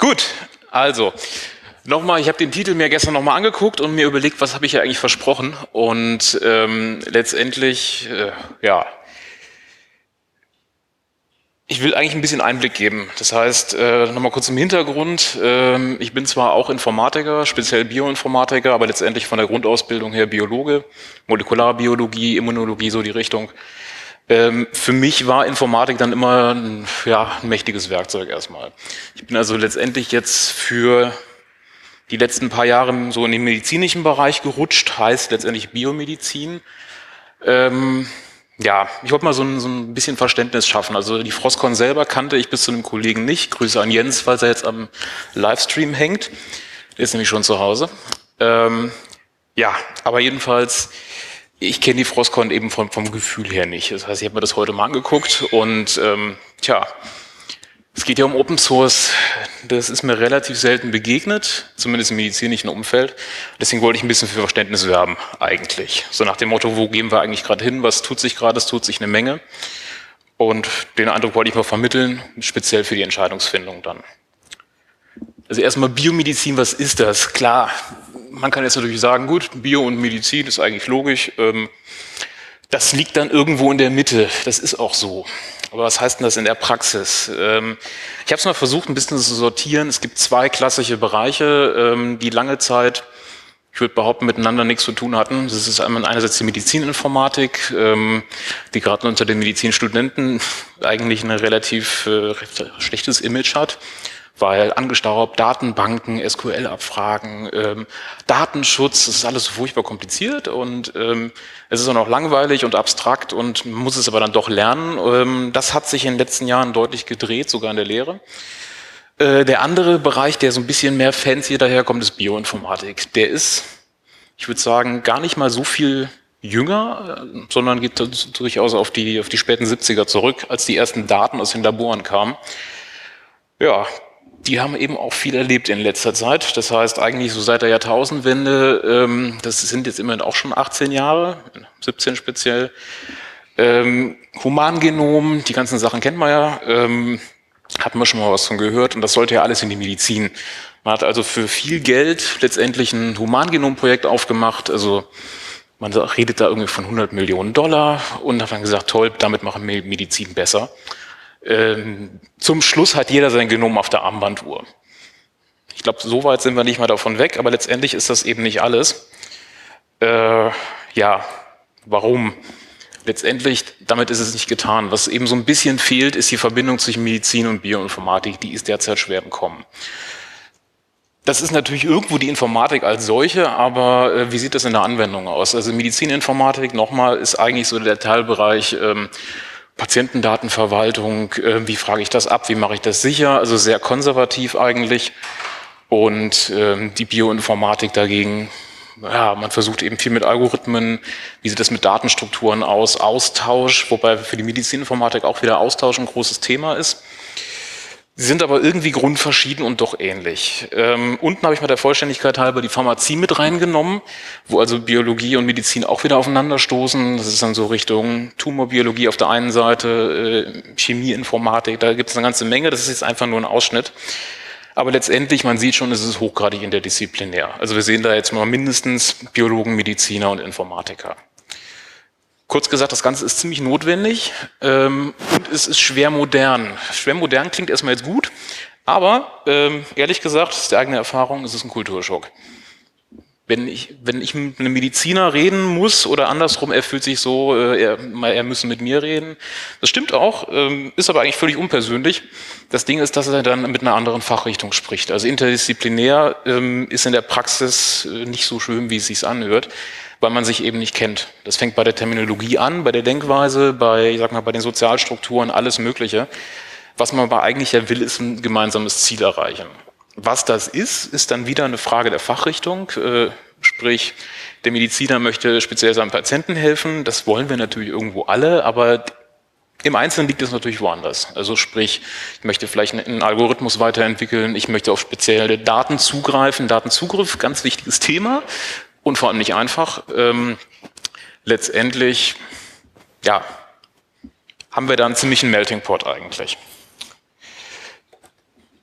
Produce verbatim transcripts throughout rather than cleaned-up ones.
Gut, also nochmal, ich habe den Titel mir gestern nochmal angeguckt und mir überlegt, was habe ich ja eigentlich versprochen. Und ähm, letztendlich, äh, ja, ich will eigentlich ein bisschen Einblick geben. Das heißt, äh, nochmal kurz im Hintergrund. Ähm, ich bin zwar auch Informatiker, speziell Bioinformatiker, aber letztendlich von der Grundausbildung her Biologe, Molekularbiologie, Immunologie, so die Richtung. Ähm, für mich war Informatik dann immer ein, ja, ein mächtiges Werkzeug erstmal. Ich bin also letztendlich jetzt für die letzten paar Jahre so in den medizinischen Bereich gerutscht, heißt letztendlich Biomedizin. Ähm, ja, ich wollte mal so ein, so ein bisschen Verständnis schaffen. Also die Frostcon selber kannte ich bis zu einem Kollegen nicht. Grüße an Jens, falls er jetzt am Livestream hängt. Der ist nämlich schon zu Hause. Ähm, ja, aber jedenfalls, ich kenne die Frostcon eben vom, vom Gefühl her nicht. Das heißt, ich habe mir das heute mal angeguckt und ähm, tja, es geht ja um Open Source. Das ist mir relativ selten begegnet, zumindest im medizinischen Umfeld. Deswegen wollte ich ein bisschen für Verständnis werben, eigentlich. So nach dem Motto, wo gehen wir eigentlich gerade hin? Was tut sich gerade? Es tut sich eine Menge. Und den Eindruck wollte ich mal vermitteln, speziell für die Entscheidungsfindung dann. Also erstmal Biomedizin, was ist das? Klar, man kann jetzt natürlich sagen, gut, Bio und Medizin ist eigentlich logisch. Das liegt dann irgendwo in der Mitte. Das ist auch so. Aber was heißt denn das in der Praxis? Ähm, ich habe es mal versucht, ein bisschen zu sortieren. Es gibt zwei klassische Bereiche, ähm, die lange Zeit, ich würde behaupten, miteinander nichts zu tun hatten. Das ist einmal einerseits die Medizininformatik, ähm, die gerade unter den Medizinstudenten eigentlich ein relativ äh, schlechtes Image hat, weil angestaubt, Datenbanken, S Q L-Abfragen, ähm, Datenschutz, das ist alles so furchtbar kompliziert und ähm, es ist auch noch langweilig und abstrakt und man muss es aber dann doch lernen. Ähm, das hat sich in den letzten Jahren deutlich gedreht, sogar in der Lehre. Äh, der andere Bereich, der so ein bisschen mehr fancy daherkommt, ist Bioinformatik. Der ist, ich würde sagen, gar nicht mal so viel jünger, sondern geht durchaus auf die, auf die späten siebziger zurück, als die ersten Daten aus den Laboren kamen. Ja, die haben eben auch viel erlebt in letzter Zeit. Das heißt, eigentlich so seit der Jahrtausendwende, ähm, das sind jetzt immerhin auch schon achtzehn Jahre, siebzehn speziell. Ähm, Humangenom, die ganzen Sachen kennt man ja, ähm, hatten wir schon mal was von gehört und das sollte ja alles in die Medizin. Man hat also für viel Geld letztendlich ein Humangenom-Projekt aufgemacht, also man redet da irgendwie von hundert Millionen Dollar und hat dann gesagt, toll, damit machen wir Medizin besser. Ähm, zum Schluss hat jeder sein Genom auf der Armbanduhr. Ich glaube, so weit sind wir nicht mal davon weg, aber letztendlich ist das eben nicht alles. Äh, ja, warum? Letztendlich, damit ist es nicht getan. Was eben so ein bisschen fehlt, ist die Verbindung zwischen Medizin und Bioinformatik. Die ist derzeit schwer im Kommen. Das ist natürlich irgendwo die Informatik als solche, aber äh, wie sieht das in der Anwendung aus? Also Medizininformatik, nochmal, ist eigentlich so der Teilbereich ähm, Patientendatenverwaltung, äh, wie frage ich das ab, wie mache ich das sicher, also sehr konservativ eigentlich. Und ähm, die Bioinformatik dagegen, ja, man versucht eben viel mit Algorithmen, wie sieht das mit Datenstrukturen aus, Austausch, wobei für die Medizininformatik auch wieder Austausch ein großes Thema ist. Sie sind aber irgendwie grundverschieden und doch ähnlich. Ähm, unten habe ich mal der Vollständigkeit halber die Pharmazie mit reingenommen, wo also Biologie und Medizin auch wieder aufeinanderstoßen. Das ist dann so Richtung Tumorbiologie auf der einen Seite, äh, Chemieinformatik, da gibt es eine ganze Menge. Das ist jetzt einfach nur ein Ausschnitt. Aber letztendlich, man sieht schon, es ist hochgradig interdisziplinär. Also wir sehen da jetzt mal mindestens Biologen, Mediziner und Informatiker. Kurz gesagt, das Ganze ist ziemlich notwendig ähm, und es ist schwer modern. Schwer modern klingt erstmal jetzt gut, aber ähm, ehrlich gesagt, das ist die eigene Erfahrung, es ist ein Kulturschock. Wenn ich, wenn ich mit einem Mediziner reden muss oder andersrum, er fühlt sich so, äh, er, er müsse mit mir reden. Das stimmt auch, ähm, ist aber eigentlich völlig unpersönlich. Das Ding ist, dass er dann mit einer anderen Fachrichtung spricht. Also interdisziplinär ähm, ist in der Praxis äh, nicht so schön, wie es sich anhört, weil man sich eben nicht kennt. Das fängt bei der Terminologie an, bei der Denkweise, bei, ich sag mal, bei den Sozialstrukturen, alles Mögliche. Was man aber eigentlich ja will, ist ein gemeinsames Ziel erreichen. Was das ist, ist dann wieder eine Frage der Fachrichtung, äh, sprich, der Mediziner möchte speziell seinem Patienten helfen, das wollen wir natürlich irgendwo alle, aber im Einzelnen liegt es natürlich woanders. Also sprich, ich möchte vielleicht einen Algorithmus weiterentwickeln, ich möchte auf spezielle Daten zugreifen, Datenzugriff, ganz wichtiges Thema und vor allem nicht einfach. Ähm, letztendlich, ja, haben wir da einen ziemlichen Melting Pot eigentlich.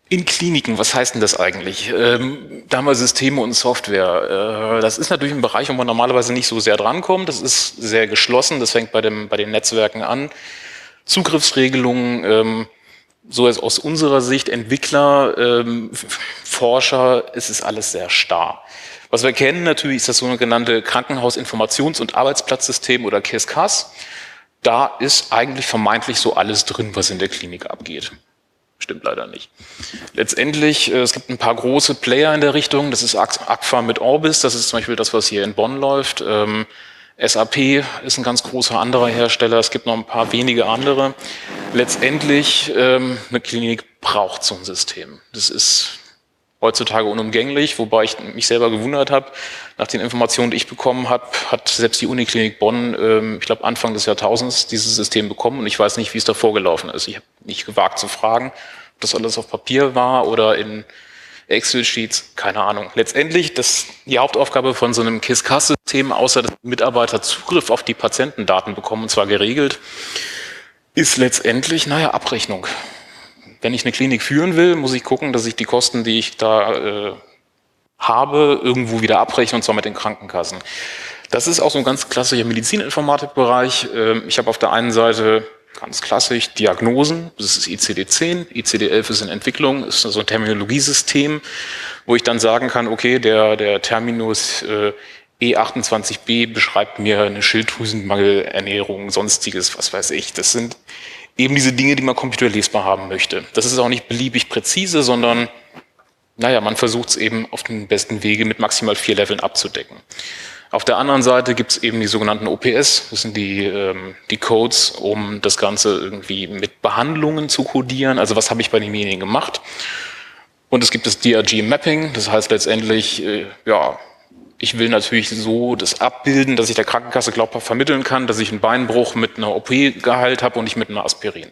In Kliniken, was heißt denn das eigentlich? Ähm, da haben wir Systeme und Software. Äh, das ist natürlich ein Bereich, wo man normalerweise nicht so sehr drankommt. Das ist sehr geschlossen. Das fängt bei, dem, bei den Netzwerken an. Zugriffsregelungen, ähm, so ist aus unserer Sicht Entwickler, ähm, Forscher, es ist alles sehr starr. Was wir kennen natürlich ist das sogenannte Krankenhausinformations- und Arbeitsplatzsystem oder K I S C A S. Da ist eigentlich vermeintlich so alles drin, was in der Klinik abgeht. Stimmt leider nicht. Letztendlich, äh, es gibt ein paar große Player in der Richtung. Das ist A G F A mit Orbis, das ist zum Beispiel das, was hier in Bonn läuft. Ähm, S A P ist ein ganz großer anderer Hersteller. Es gibt noch ein paar wenige andere. Letztendlich, ähm, eine Klinik braucht so ein System. Das ist heutzutage unumgänglich, wobei ich mich selber gewundert habe. Nach den Informationen, die ich bekommen habe, hat selbst die Uniklinik Bonn, ähm, ich glaube Anfang des Jahrtausends, dieses System bekommen und ich weiß nicht, wie es davor gelaufen ist. Ich habe nicht gewagt zu fragen, ob das alles auf Papier war oder in Excel-Sheets, keine Ahnung. Letztendlich, das, die Hauptaufgabe von so einem K I S C A S-System, außer dass Mitarbeiter Zugriff auf die Patientendaten bekommen, und zwar geregelt, ist letztendlich, naja, Abrechnung. Wenn ich eine Klinik führen will, muss ich gucken, dass ich die Kosten, die ich da äh, habe, irgendwo wieder abrechne, und zwar mit den Krankenkassen. Das ist auch so ein ganz klassischer Medizininformatikbereich. Ähm, ich habe auf der einen Seite ganz klassisch Diagnosen, das ist I C D zehn, I C D elf ist in Entwicklung, ist so ein Terminologiesystem, wo ich dann sagen kann, okay, der, der Terminus äh, E achtundzwanzig b beschreibt mir eine Schilddrüsenmangelernährung, sonstiges, was weiß ich. Das sind eben diese Dinge, die man computerlesbar haben möchte. Das ist auch nicht beliebig präzise, sondern, naja, man versucht es eben auf den besten Wege mit maximal vier Leveln abzudecken. Auf der anderen Seite gibt es eben die sogenannten O P S, das sind die, ähm, die Codes, um das Ganze irgendwie mit Behandlungen zu codieren. Also was habe ich bei demjenigen gemacht? Und es gibt das D R G-Mapping, das heißt letztendlich, äh, ja, ich will natürlich so das abbilden, dass ich der Krankenkasse glaubhaft vermitteln kann, dass ich einen Beinbruch mit einer O P geheilt habe und nicht mit einer Aspirin.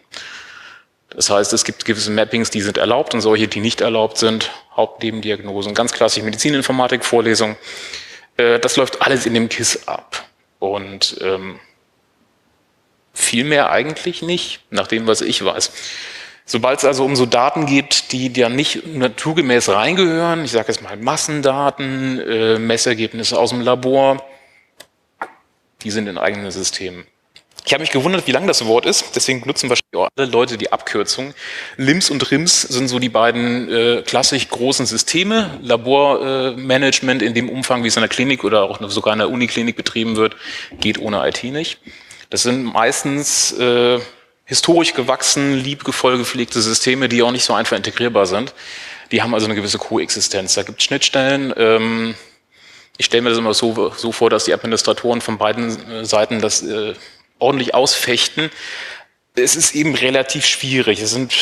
Das heißt, es gibt gewisse Mappings, die sind erlaubt und solche, die nicht erlaubt sind. Hauptnebendiagnosen, ganz klassische Medizininformatik-Vorlesung. Äh, das läuft alles in dem K I S ab. Und ähm, viel mehr eigentlich nicht, nach dem, was ich weiß. Sobald es also um so Daten geht, die ja nicht naturgemäß reingehören, ich sage jetzt mal Massendaten, äh, Messergebnisse aus dem Labor, die sind in eigenen Systemen. Ich habe mich gewundert, wie lang das Wort ist, deswegen nutzen wahrscheinlich auch alle Leute die Abkürzung. L I M S und R I M S sind so die beiden äh, klassisch großen Systeme. Labormanagement äh, in dem Umfang, wie es in der Klinik oder auch sogar in der Uniklinik betrieben wird, geht ohne I T nicht. Das sind meistens äh, historisch gewachsen, liebgevoll gepflegte Systeme, die auch nicht so einfach integrierbar sind. Die haben also eine gewisse Koexistenz. Da gibt es Schnittstellen. Ähm, ich stelle mir das immer so, so vor, dass die Administratoren von beiden äh, Seiten das äh, ordentlich ausfechten. Es ist eben relativ schwierig. Es, sind,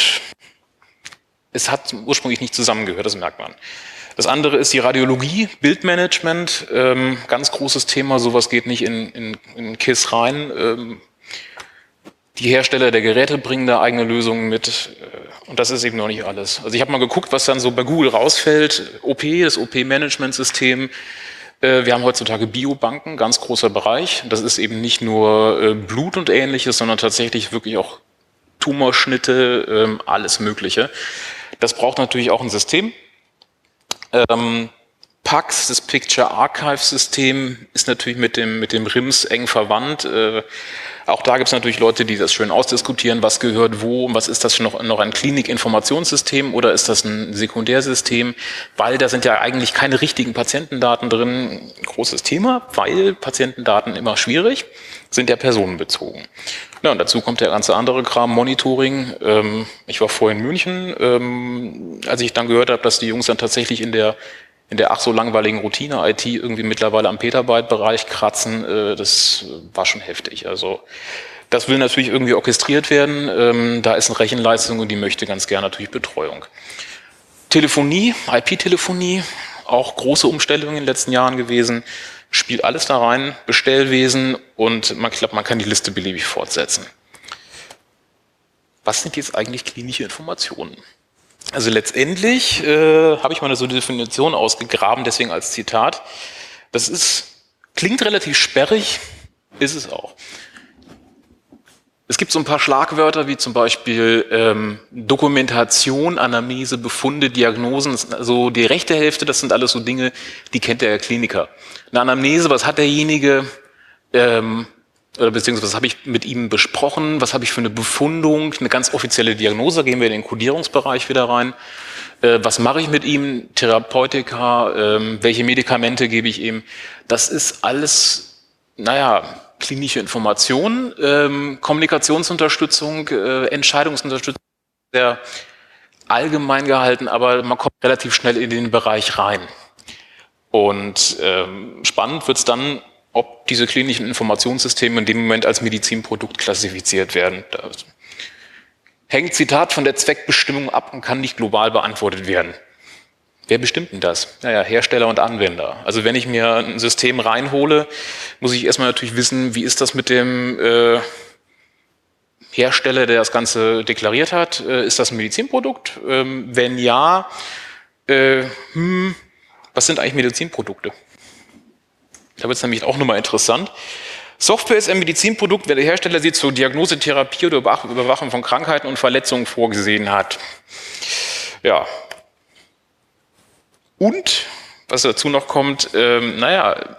es hat ursprünglich nicht zusammengehört, das merkt man. Das andere ist die Radiologie, Bildmanagement, ähm, ganz großes Thema. Sowas geht nicht in, in, in K I S rein. Ähm, Die Hersteller der Geräte bringen da eigene Lösungen mit und das ist eben noch nicht alles. Also ich habe mal geguckt, was dann so bei Google rausfällt. O P, das O P-Management-System. Wir haben heutzutage Biobanken, ganz großer Bereich. Das ist eben nicht nur Blut und Ähnliches, sondern tatsächlich wirklich auch Tumorschnitte, alles Mögliche. Das braucht natürlich auch ein System. P A X, das Picture Archive System, ist natürlich mit dem, mit dem R I M S eng verwandt. Äh, auch da gibt es natürlich Leute, die das schön ausdiskutieren, was gehört wo, was ist das noch, noch ein Klinikinformationssystem oder ist das ein Sekundärsystem, weil da sind ja eigentlich keine richtigen Patientendaten drin. Großes Thema, weil Patientendaten immer schwierig, sind ja personenbezogen. Ja, und dazu kommt der ganze andere Kram, Monitoring. Ähm, ich war vorhin in München, ähm, als ich dann gehört habe, dass die Jungs dann tatsächlich in der in der ach so langweiligen Routine-I T irgendwie mittlerweile am Petabyte-Bereich kratzen, äh, das war schon heftig. Also das will natürlich irgendwie orchestriert werden. Ähm, da ist eine Rechenleistung und die möchte ganz gerne natürlich Betreuung. Telefonie, I P-Telefonie, auch große Umstellungen in den letzten Jahren gewesen, spielt alles da rein, Bestellwesen und man, ich glaube, man kann die Liste beliebig fortsetzen. Was sind jetzt eigentlich klinische Informationen? Also letztendlich äh, habe ich mal so eine Definition ausgegraben, deswegen als Zitat. Das ist, klingt relativ sperrig, ist es auch. Es gibt so ein paar Schlagwörter wie zum Beispiel ähm, Dokumentation, Anamnese, Befunde, Diagnosen. Also die rechte Hälfte, das sind alles so Dinge, die kennt der Kliniker. Eine Anamnese, was hat derjenige, ähm, oder beziehungsweise was habe ich mit ihm besprochen, was habe ich für eine Befundung, eine ganz offizielle Diagnose, gehen wir in den Kodierungsbereich wieder rein. Äh, was mache ich mit ihm, Therapeutika, ähm, welche Medikamente gebe ich ihm? Das ist alles, naja, klinische Informationen, ähm, Kommunikationsunterstützung, äh, Entscheidungsunterstützung, sehr allgemein gehalten, aber man kommt relativ schnell in den Bereich rein. Und ähm, spannend wird es dann, ob diese klinischen Informationssysteme in dem Moment als Medizinprodukt klassifiziert werden. Das hängt, Zitat, von der Zweckbestimmung ab und kann nicht global beantwortet werden. Wer bestimmt denn das? Naja, Hersteller und Anwender. Also wenn ich mir ein System reinhole, muss ich erstmal natürlich wissen, wie ist das mit dem äh, Hersteller, der das Ganze deklariert hat? Äh, ist das ein Medizinprodukt? Ähm, wenn ja, äh, hm, was sind eigentlich Medizinprodukte? Da wird es nämlich auch nochmal interessant. Software ist ein Medizinprodukt, wenn der Hersteller sie zur Diagnose, Therapie oder Überwachung von Krankheiten und Verletzungen vorgesehen hat. Ja. Und, was dazu noch kommt, ähm, naja,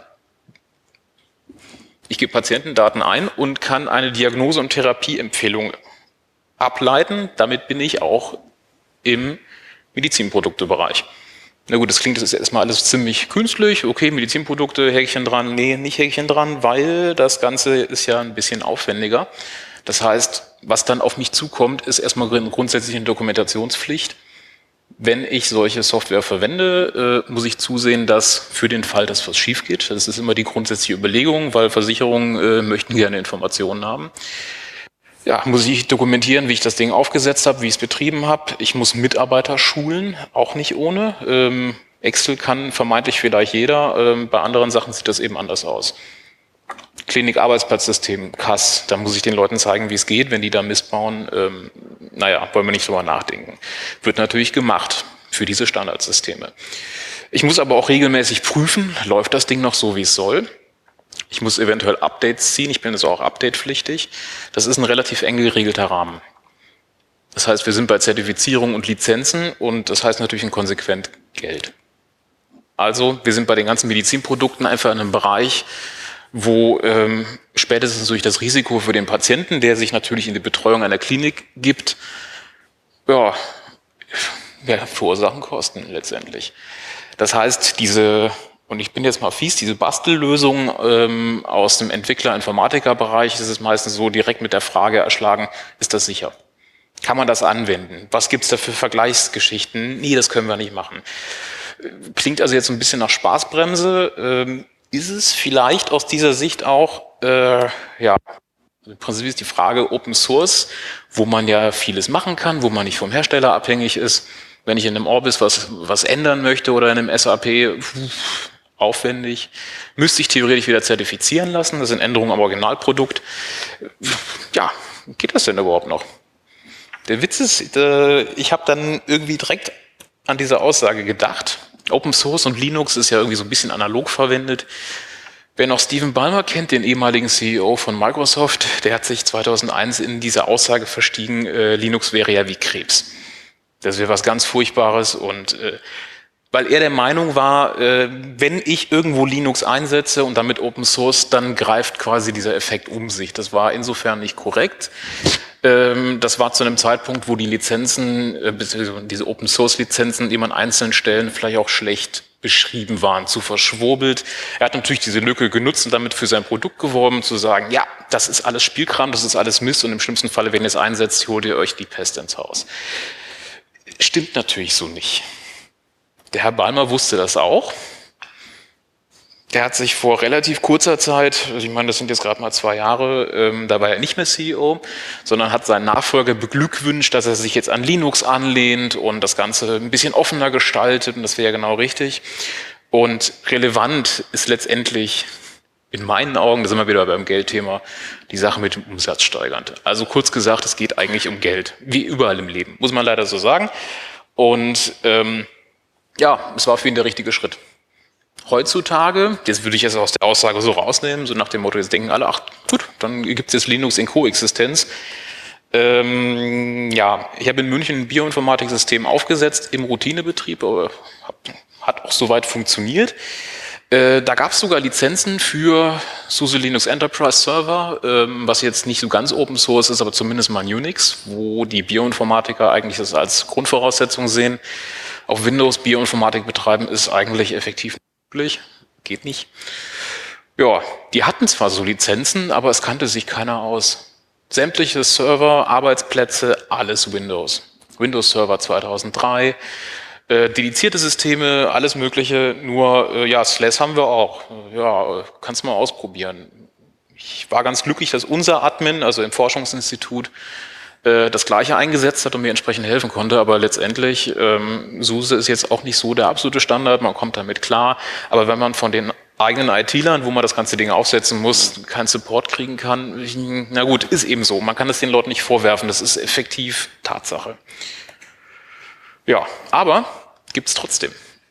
ich gebe Patientendaten ein und kann eine Diagnose- und Therapieempfehlung ableiten. Damit bin ich auch im Medizinproduktebereich. Na gut, das klingt jetzt erstmal alles ziemlich künstlich. Okay, Medizinprodukte, Häkchen dran. Nee, nicht Häkchen dran, weil das Ganze ist ja ein bisschen aufwendiger. Das heißt, was dann auf mich zukommt, ist erstmal grundsätzlich eine Dokumentationspflicht. Wenn ich solche Software verwende, äh, muss ich zusehen, dass für den Fall, dass was schief geht, das ist immer die grundsätzliche Überlegung, weil Versicherungen äh, möchten gerne Informationen haben. Ja, muss ich dokumentieren, wie ich das Ding aufgesetzt habe, wie ich es betrieben habe. Ich muss Mitarbeiter schulen, auch nicht ohne. Ähm, Excel kann vermeintlich vielleicht jeder, ähm, bei anderen Sachen sieht das eben anders aus. Klinik-Arbeitsplatzsystem, K A S, da muss ich den Leuten zeigen, wie es geht, wenn die da missbauen. Ähm, naja, wollen wir nicht drüber nachdenken. Wird natürlich gemacht für diese Standardsysteme. Ich muss aber auch regelmäßig prüfen, läuft das Ding noch so, wie es soll. Ich muss eventuell Updates ziehen, ich bin jetzt auch updatepflichtig. Das ist ein relativ eng geregelter Rahmen. Das heißt, wir sind bei Zertifizierung und Lizenzen und das heißt natürlich konsequent Geld. Also, wir sind bei den ganzen Medizinprodukten einfach in einem Bereich, wo ähm, spätestens durch das Risiko für den Patienten, der sich natürlich in die Betreuung einer Klinik gibt, ja, ja verursachen Kosten letztendlich. Das heißt, diese, und ich bin jetzt mal fies, diese Bastellösung ähm, aus dem Entwickler-Informatiker-Bereich, das ist meistens so direkt mit der Frage erschlagen, ist das sicher? Kann man das anwenden? Was gibt's da für Vergleichsgeschichten? Nee, das können wir nicht machen. Klingt also jetzt ein bisschen nach Spaßbremse. Ähm, ist es vielleicht aus dieser Sicht auch, äh, ja, im Prinzip ist die Frage Open Source, wo man ja vieles machen kann, wo man nicht vom Hersteller abhängig ist. Wenn ich in einem Orbis was, was ändern möchte oder in einem S A P, pf, aufwendig, müsste ich theoretisch wieder zertifizieren lassen. Das sind Änderungen am Originalprodukt. Ja, geht das denn überhaupt noch? Der Witz ist, äh, ich habe dann irgendwie direkt an diese Aussage gedacht. Open Source und Linux ist ja irgendwie so ein bisschen analog verwendet. Wer noch Stephen Ballmer kennt, den ehemaligen C E O von Microsoft, der hat sich zweitausendeins in diese Aussage verstiegen, äh, Linux wäre ja wie Krebs. Das wäre was ganz Furchtbares und äh, weil er der Meinung war, äh, wenn ich irgendwo Linux einsetze und damit Open Source, dann greift quasi dieser Effekt um sich. Das war insofern nicht korrekt. Ähm, das war zu einem Zeitpunkt, wo die Lizenzen, äh, diese Open Source Lizenzen, die man einzeln stellen, vielleicht auch schlecht beschrieben waren, zu verschwurbelt. Er hat natürlich diese Lücke genutzt und damit für sein Produkt geworben, zu sagen, ja, das ist alles Spielkram, das ist alles Mist und im schlimmsten Falle, wenn ihr es einsetzt, holt ihr euch die Pest ins Haus. Stimmt natürlich so nicht. Der Herr Ballmer wusste das auch. Der hat sich vor relativ kurzer Zeit, also ich meine, das sind jetzt gerade mal zwei Jahre, ähm, da war er nicht mehr C E O, sondern hat seinen Nachfolger beglückwünscht, dass er sich jetzt an Linux anlehnt und das Ganze ein bisschen offener gestaltet und das wäre ja genau richtig. Und relevant ist letztendlich in meinen Augen, da sind wir wieder beim Geldthema, die Sache mit dem Umsatz steigernd. Also kurz gesagt, es geht eigentlich um Geld, wie überall im Leben, muss man leider so sagen. Und ähm, ja, es war für ihn der richtige Schritt. Heutzutage, jetzt würde ich es aus der Aussage so rausnehmen, so nach dem Motto, jetzt denken alle, ach gut, dann gibt es jetzt Linux in Koexistenz. Ähm, ja, ich habe in München ein Bioinformatiksystem aufgesetzt im Routinebetrieb, aber hab, hat auch soweit funktioniert. Äh, da gab es sogar Lizenzen für SUSE Linux Enterprise Server, ähm, was jetzt nicht so ganz Open Source ist, aber zumindest mal Unix, wo die Bioinformatiker eigentlich das als Grundvoraussetzung sehen. Auf Windows Bioinformatik betreiben ist eigentlich effektiv nicht möglich, geht nicht. Ja, die hatten zwar so Lizenzen, aber es kannte sich keiner aus. Sämtliche Server, Arbeitsplätze, alles Windows. Windows Server zweitausenddrei, äh, dedizierte Systeme, alles Mögliche, nur, äh, ja, S L A S haben wir auch. Ja, kannst mal ausprobieren. Ich war ganz glücklich, dass unser Admin, also im Forschungsinstitut, äh, das Gleiche eingesetzt hat und mir entsprechend helfen konnte, aber letztendlich, ähm, SUSE ist jetzt auch nicht so der absolute Standard, man kommt damit klar, aber wenn man von den eigenen I T-Lern, wo man das ganze Ding aufsetzen muss, keinen Support kriegen kann, na gut, ist eben so. Man kann es den Leuten nicht vorwerfen, das ist effektiv Tatsache. Ja, aber gibt es trotzdem.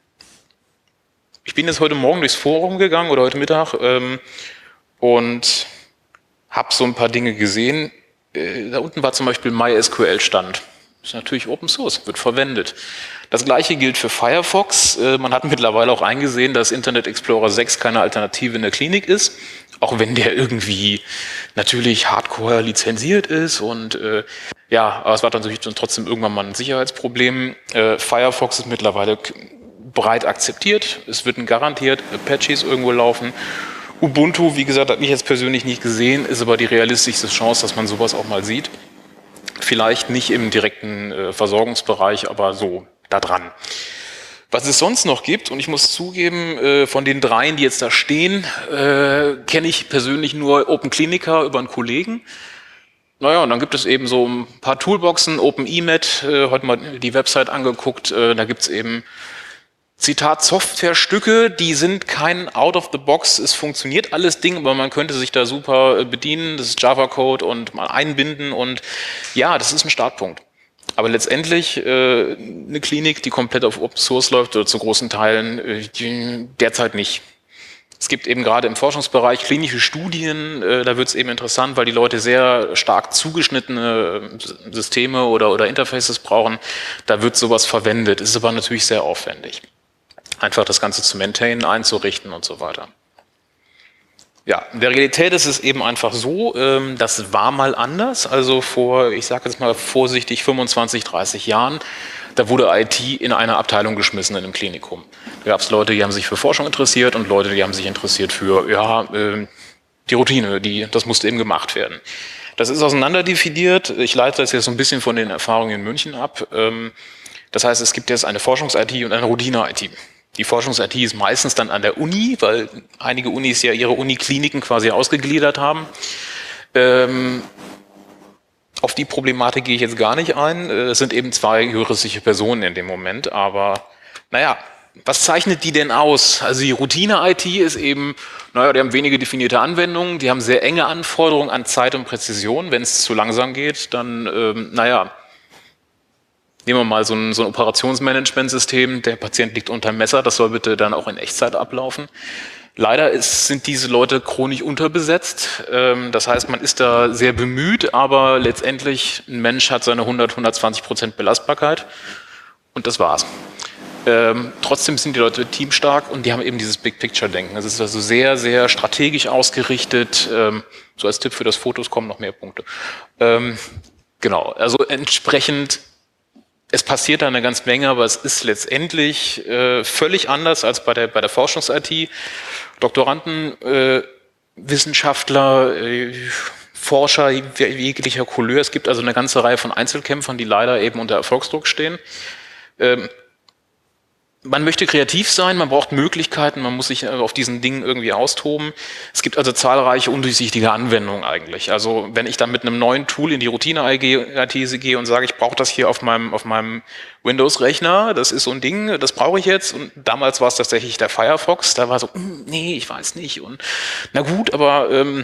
Ich bin jetzt heute Morgen durchs Forum gegangen oder heute Mittag ähm, und habe so ein paar Dinge gesehen. Äh, da unten war zum Beispiel MySQL-Stand. Ist natürlich Open Source, wird verwendet. Das gleiche gilt für Firefox. Man hat mittlerweile auch eingesehen, dass Internet Explorer sechs keine Alternative in der Klinik ist, auch wenn der irgendwie natürlich hardcore lizenziert ist und äh, ja, aber es war dann natürlich trotzdem irgendwann mal ein Sicherheitsproblem. Äh, Firefox ist mittlerweile breit akzeptiert, es wird garantiert Patches irgendwo laufen. Ubuntu, wie gesagt, habe ich jetzt persönlich nicht gesehen, ist aber die realistischste Chance, dass man sowas auch mal sieht. Vielleicht nicht im direkten äh, Versorgungsbereich, aber so da dran. Was es sonst noch gibt, und ich muss zugeben, äh, von den dreien, die jetzt da stehen, äh, kenne ich persönlich nur OpenClinica über einen Kollegen. Naja, und dann gibt es eben so ein paar Toolboxen, OpenEMET, äh, heute mal die Website angeguckt, äh, da gibt es eben Zitat Softwarestücke, die sind kein out of the box, es funktioniert alles Ding, aber man könnte sich da super bedienen, das ist Java-Code und mal einbinden und ja, das ist ein Startpunkt. Aber letztendlich äh, eine Klinik, die komplett auf Open Source läuft oder zu großen Teilen, äh, derzeit nicht. Es gibt eben gerade im Forschungsbereich klinische Studien, äh, da wird es eben interessant, weil die Leute sehr stark zugeschnittene Systeme oder, oder Interfaces brauchen, da wird sowas verwendet, ist aber natürlich sehr aufwendig. Einfach das Ganze zu maintainen, einzurichten und so weiter. Ja, in der Realität ist es eben einfach so, ähm, das war mal anders. Also vor, ich sage jetzt mal vorsichtig, fünfundzwanzig, dreißig Jahren, da wurde I T in eine Abteilung geschmissen in einem Klinikum. Da gab es Leute, die haben sich für Forschung interessiert und Leute, die haben sich interessiert für, ja, äh, die Routine, die, das musste eben gemacht werden. Das ist auseinanderdividiert. Ich leite das jetzt so ein bisschen von den Erfahrungen in München ab. Ähm, das heißt, es gibt jetzt eine Forschungs-I T und eine Routine-I T. Die Forschungs-I T ist meistens dann an der Uni, weil einige Unis ja ihre Unikliniken quasi ausgegliedert haben. Ähm, auf die Problematik gehe ich jetzt gar nicht ein. Es sind eben zwei juristische Personen in dem Moment, aber naja, was zeichnet die denn aus? Also die Routine-I T ist eben, naja, die haben wenige definierte Anwendungen, die haben sehr enge Anforderungen an Zeit und Präzision. Wenn es zu langsam geht, dann, ähm, naja, nehmen wir mal so ein, so ein Operationsmanagementsystem, der Patient liegt unter dem Messer, das soll bitte dann auch in Echtzeit ablaufen. Leider ist, sind diese Leute chronisch unterbesetzt, ähm, das heißt, man ist da sehr bemüht, aber letztendlich ein Mensch hat seine hundert, hundertzwanzig Prozent Belastbarkeit und das war's. Ähm, trotzdem sind die Leute teamstark und die haben eben dieses Big-Picture-Denken. Das ist also sehr, sehr strategisch ausgerichtet. Ähm, so als Tipp für das Fotos kommen noch mehr Punkte. Ähm, genau, also entsprechend es passiert da eine ganze Menge, aber es ist letztendlich äh, völlig anders als bei der, bei der Forschungs-I T. Doktoranden, äh, Wissenschaftler, äh, Forscher jeglicher Couleur. Es gibt also eine ganze Reihe von Einzelkämpfern, die leider eben unter Erfolgsdruck stehen. Ähm, Man möchte kreativ sein, man braucht Möglichkeiten, man muss sich auf diesen Dingen irgendwie austoben. Es gibt also zahlreiche undurchsichtige Anwendungen eigentlich. Also wenn ich dann mit einem neuen Tool in die Routine-I T gehe und sage, ich brauche das hier auf meinem, auf meinem Windows-Rechner, das ist so ein Ding, das brauche ich jetzt. Und damals war es tatsächlich der Firefox, da war so, nee, ich weiß nicht. Und na gut, aber ähm,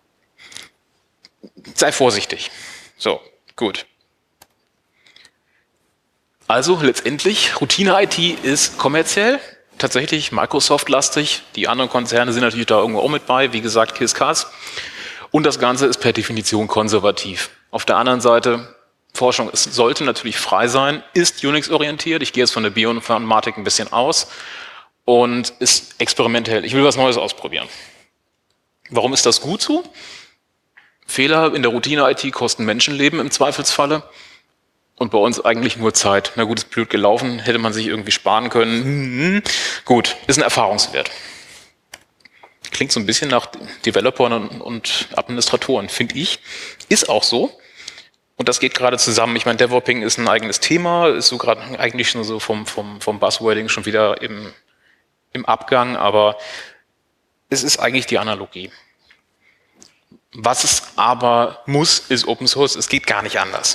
sei vorsichtig. So, gut. Also letztendlich, Routine-I T ist kommerziell, tatsächlich Microsoft-lastig. Die anderen Konzerne sind natürlich da irgendwo auch mit bei. Wie gesagt, K I S S, K A S. Und das Ganze ist per Definition konservativ. Auf der anderen Seite, Forschung, es sollte natürlich frei sein, ist Unix-orientiert. Ich gehe jetzt von der Bioinformatik ein bisschen aus und ist experimentell. Ich will was Neues ausprobieren. Warum ist das gut so? Fehler in der Routine-I T kosten Menschenleben im Zweifelsfalle. Und bei uns eigentlich nur Zeit. Na gut, ist blöd gelaufen, hätte man sich irgendwie sparen können. Hm, gut, ist ein Erfahrungswert. Klingt so ein bisschen nach Developern und, und Administratoren, finde ich. Ist auch so. Und das geht gerade zusammen. Ich meine, DevOping ist ein eigenes Thema, ist so gerade eigentlich schon so vom, vom, vom Buzzwording schon wieder im, im Abgang, aber es ist eigentlich die Analogie. Was es aber muss, ist Open Source. Es geht gar nicht anders.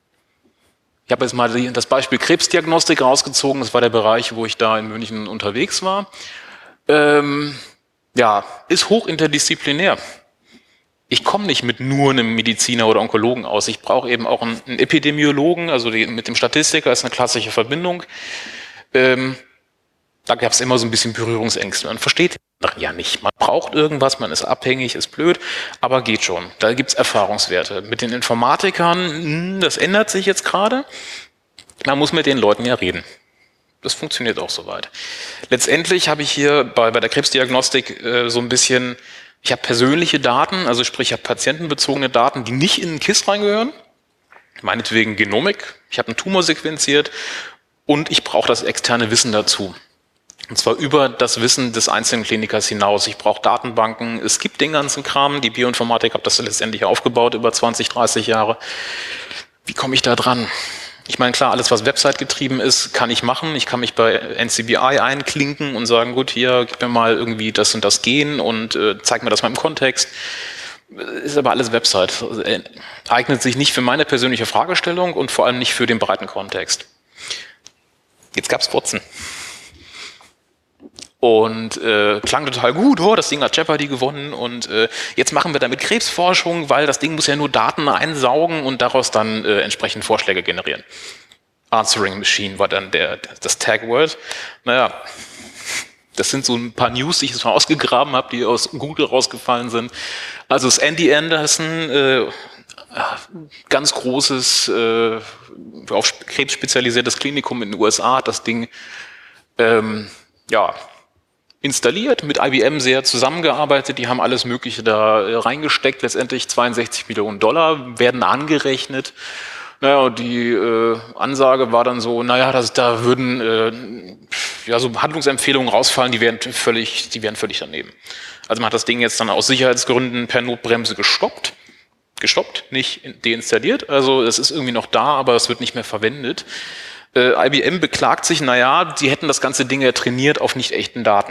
Ich habe jetzt mal das Beispiel Krebsdiagnostik rausgezogen. Das war der Bereich, wo ich da in München unterwegs war. Ähm, ja, ist hoch interdisziplinär. Ich komme nicht mit nur einem Mediziner oder Onkologen aus. Ich brauche eben auch einen, einen Epidemiologen, also die, mit dem Statistiker ist eine klassische Verbindung. Ähm, da gab es immer so ein bisschen Berührungsängste. Man versteht ja nicht. Man braucht irgendwas, man ist abhängig, ist blöd, aber geht schon. Da gibt's Erfahrungswerte. Mit den Informatikern, das ändert sich jetzt gerade. Man muss mit den Leuten ja reden. Das funktioniert auch soweit. Letztendlich habe ich hier bei, bei der Krebsdiagnostik äh, so ein bisschen, ich habe persönliche Daten, also sprich, ich habe patientenbezogene Daten, die nicht in ein K I S reingehören. Meinetwegen Genomik. Ich habe einen Tumor sequenziert und ich brauche das externe Wissen dazu. Und zwar über das Wissen des einzelnen Klinikers hinaus. Ich brauche Datenbanken. Es gibt den ganzen Kram. Die Bioinformatik hat das letztendlich aufgebaut über zwanzig, dreißig Jahre. Wie komme ich da dran? Ich meine, klar, alles, was Website getrieben ist, kann ich machen. Ich kann mich bei N C B I einklinken und sagen, gut, hier, gib mir mal irgendwie das und das Gen und äh, zeig mir das mal im Kontext. Ist aber alles Website. Also, äh, eignet sich nicht für meine persönliche Fragestellung und vor allem nicht für den breiten Kontext. Jetzt gab's Watson. Und äh, klang total gut, oh, das Ding hat Jeopardy gewonnen und äh, jetzt machen wir damit Krebsforschung, weil das Ding muss ja nur Daten einsaugen und daraus dann äh, entsprechend Vorschläge generieren. Answering Machine war dann der, das Tagword. Naja, das sind so ein paar News, die ich jetzt mal ausgegraben habe, die aus Google rausgefallen sind. Also das Andy Anderson, äh, ganz großes, äh, auf Krebs spezialisiertes Klinikum in den U S A, hat das Ding ähm, ja installiert, mit I B M sehr zusammengearbeitet, die haben alles Mögliche da reingesteckt, letztendlich zweiundsechzig Millionen Dollar werden angerechnet. Naja, und die äh, Ansage war dann so, naja, das, da würden äh, ja so Handlungsempfehlungen rausfallen, die wären völlig, die wären völlig daneben. Also man hat das Ding jetzt dann aus Sicherheitsgründen per Notbremse gestoppt, gestoppt, nicht deinstalliert, also es ist irgendwie noch da, aber es wird nicht mehr verwendet. I B M beklagt sich, naja, die hätten das ganze Ding ja trainiert auf nicht echten Daten.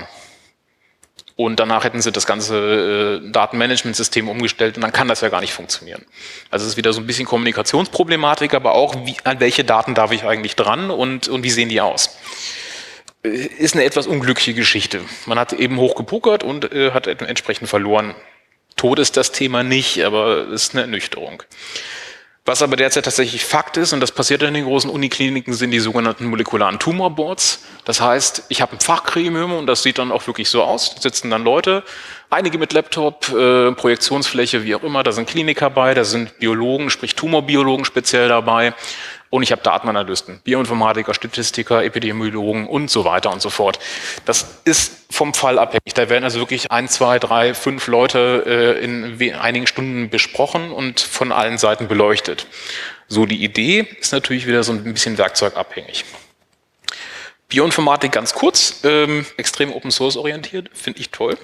Und danach hätten sie das ganze äh, Datenmanagementsystem umgestellt und dann kann das ja gar nicht funktionieren. Also es ist wieder so ein bisschen Kommunikationsproblematik, aber auch, wie, an welche Daten darf ich eigentlich dran und, und wie sehen die aus? Ist eine etwas unglückliche Geschichte. Man hat eben hochgepokert und äh, hat entsprechend verloren. Tod ist das Thema nicht, aber es ist eine Ernüchterung. Was aber derzeit tatsächlich Fakt ist, und das passiert in den großen Unikliniken, sind die sogenannten molekularen Tumorboards. Das heißt, ich habe ein Fachgremium und das sieht dann auch wirklich so aus. Da sitzen dann Leute, einige mit Laptop, äh, Projektionsfläche, wie auch immer. Da sind Kliniker bei, da sind Biologen, sprich Tumorbiologen speziell dabei. Und ich habe Datenanalysten, Bioinformatiker, Statistiker, Epidemiologen und so weiter und so fort. Das ist vom Fall abhängig. Da werden also wirklich ein, zwei, drei, fünf Leute äh, in einigen Stunden besprochen und von allen Seiten beleuchtet. So, die Idee ist natürlich wieder so ein bisschen werkzeugabhängig. Bioinformatik ganz kurz, ähm, extrem Open Source orientiert, finde ich toll.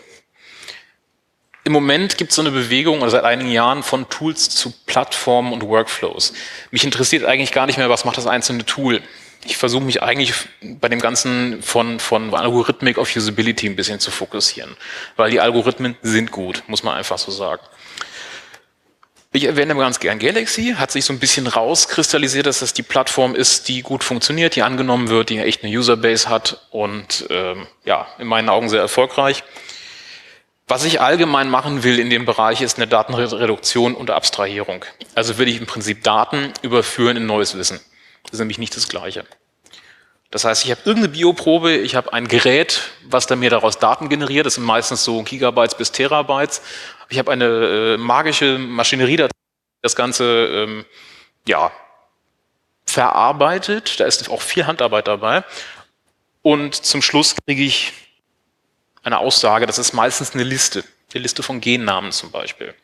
Im Moment gibt es so eine Bewegung, oder seit einigen Jahren, von Tools zu Plattformen und Workflows. Mich interessiert eigentlich gar nicht mehr, was macht das einzelne Tool. Ich versuche mich eigentlich bei dem Ganzen von, von Algorithmik auf Usability ein bisschen zu fokussieren. Weil die Algorithmen sind gut, muss man einfach so sagen. Ich erwähne ganz gern Galaxy, hat sich so ein bisschen rauskristallisiert, dass das die Plattform ist, die gut funktioniert, die angenommen wird, die echt eine Userbase hat und ähm, ja, in meinen Augen sehr erfolgreich. Was ich allgemein machen will in dem Bereich ist eine Datenreduktion und Abstrahierung. Also will ich im Prinzip Daten überführen in neues Wissen. Das ist nämlich nicht das Gleiche. Das heißt, ich habe irgendeine Bioprobe, ich habe ein Gerät, was dann mir daraus Daten generiert, das sind meistens so Gigabytes bis Terabytes. Ich habe eine äh, magische Maschinerie, die das Ganze ähm, ja, verarbeitet, da ist auch viel Handarbeit dabei. Und zum Schluss kriege ich eine Aussage, das ist meistens eine Liste, eine Liste von Gennamen zum Beispiel.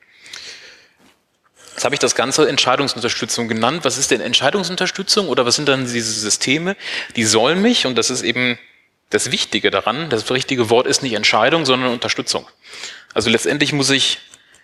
Jetzt habe ich das Ganze Entscheidungsunterstützung genannt. Was ist denn Entscheidungsunterstützung oder was sind dann diese Systeme? Die sollen mich, und das ist eben das Wichtige daran, das richtige Wort ist nicht Entscheidung, sondern Unterstützung. Also letztendlich muss ich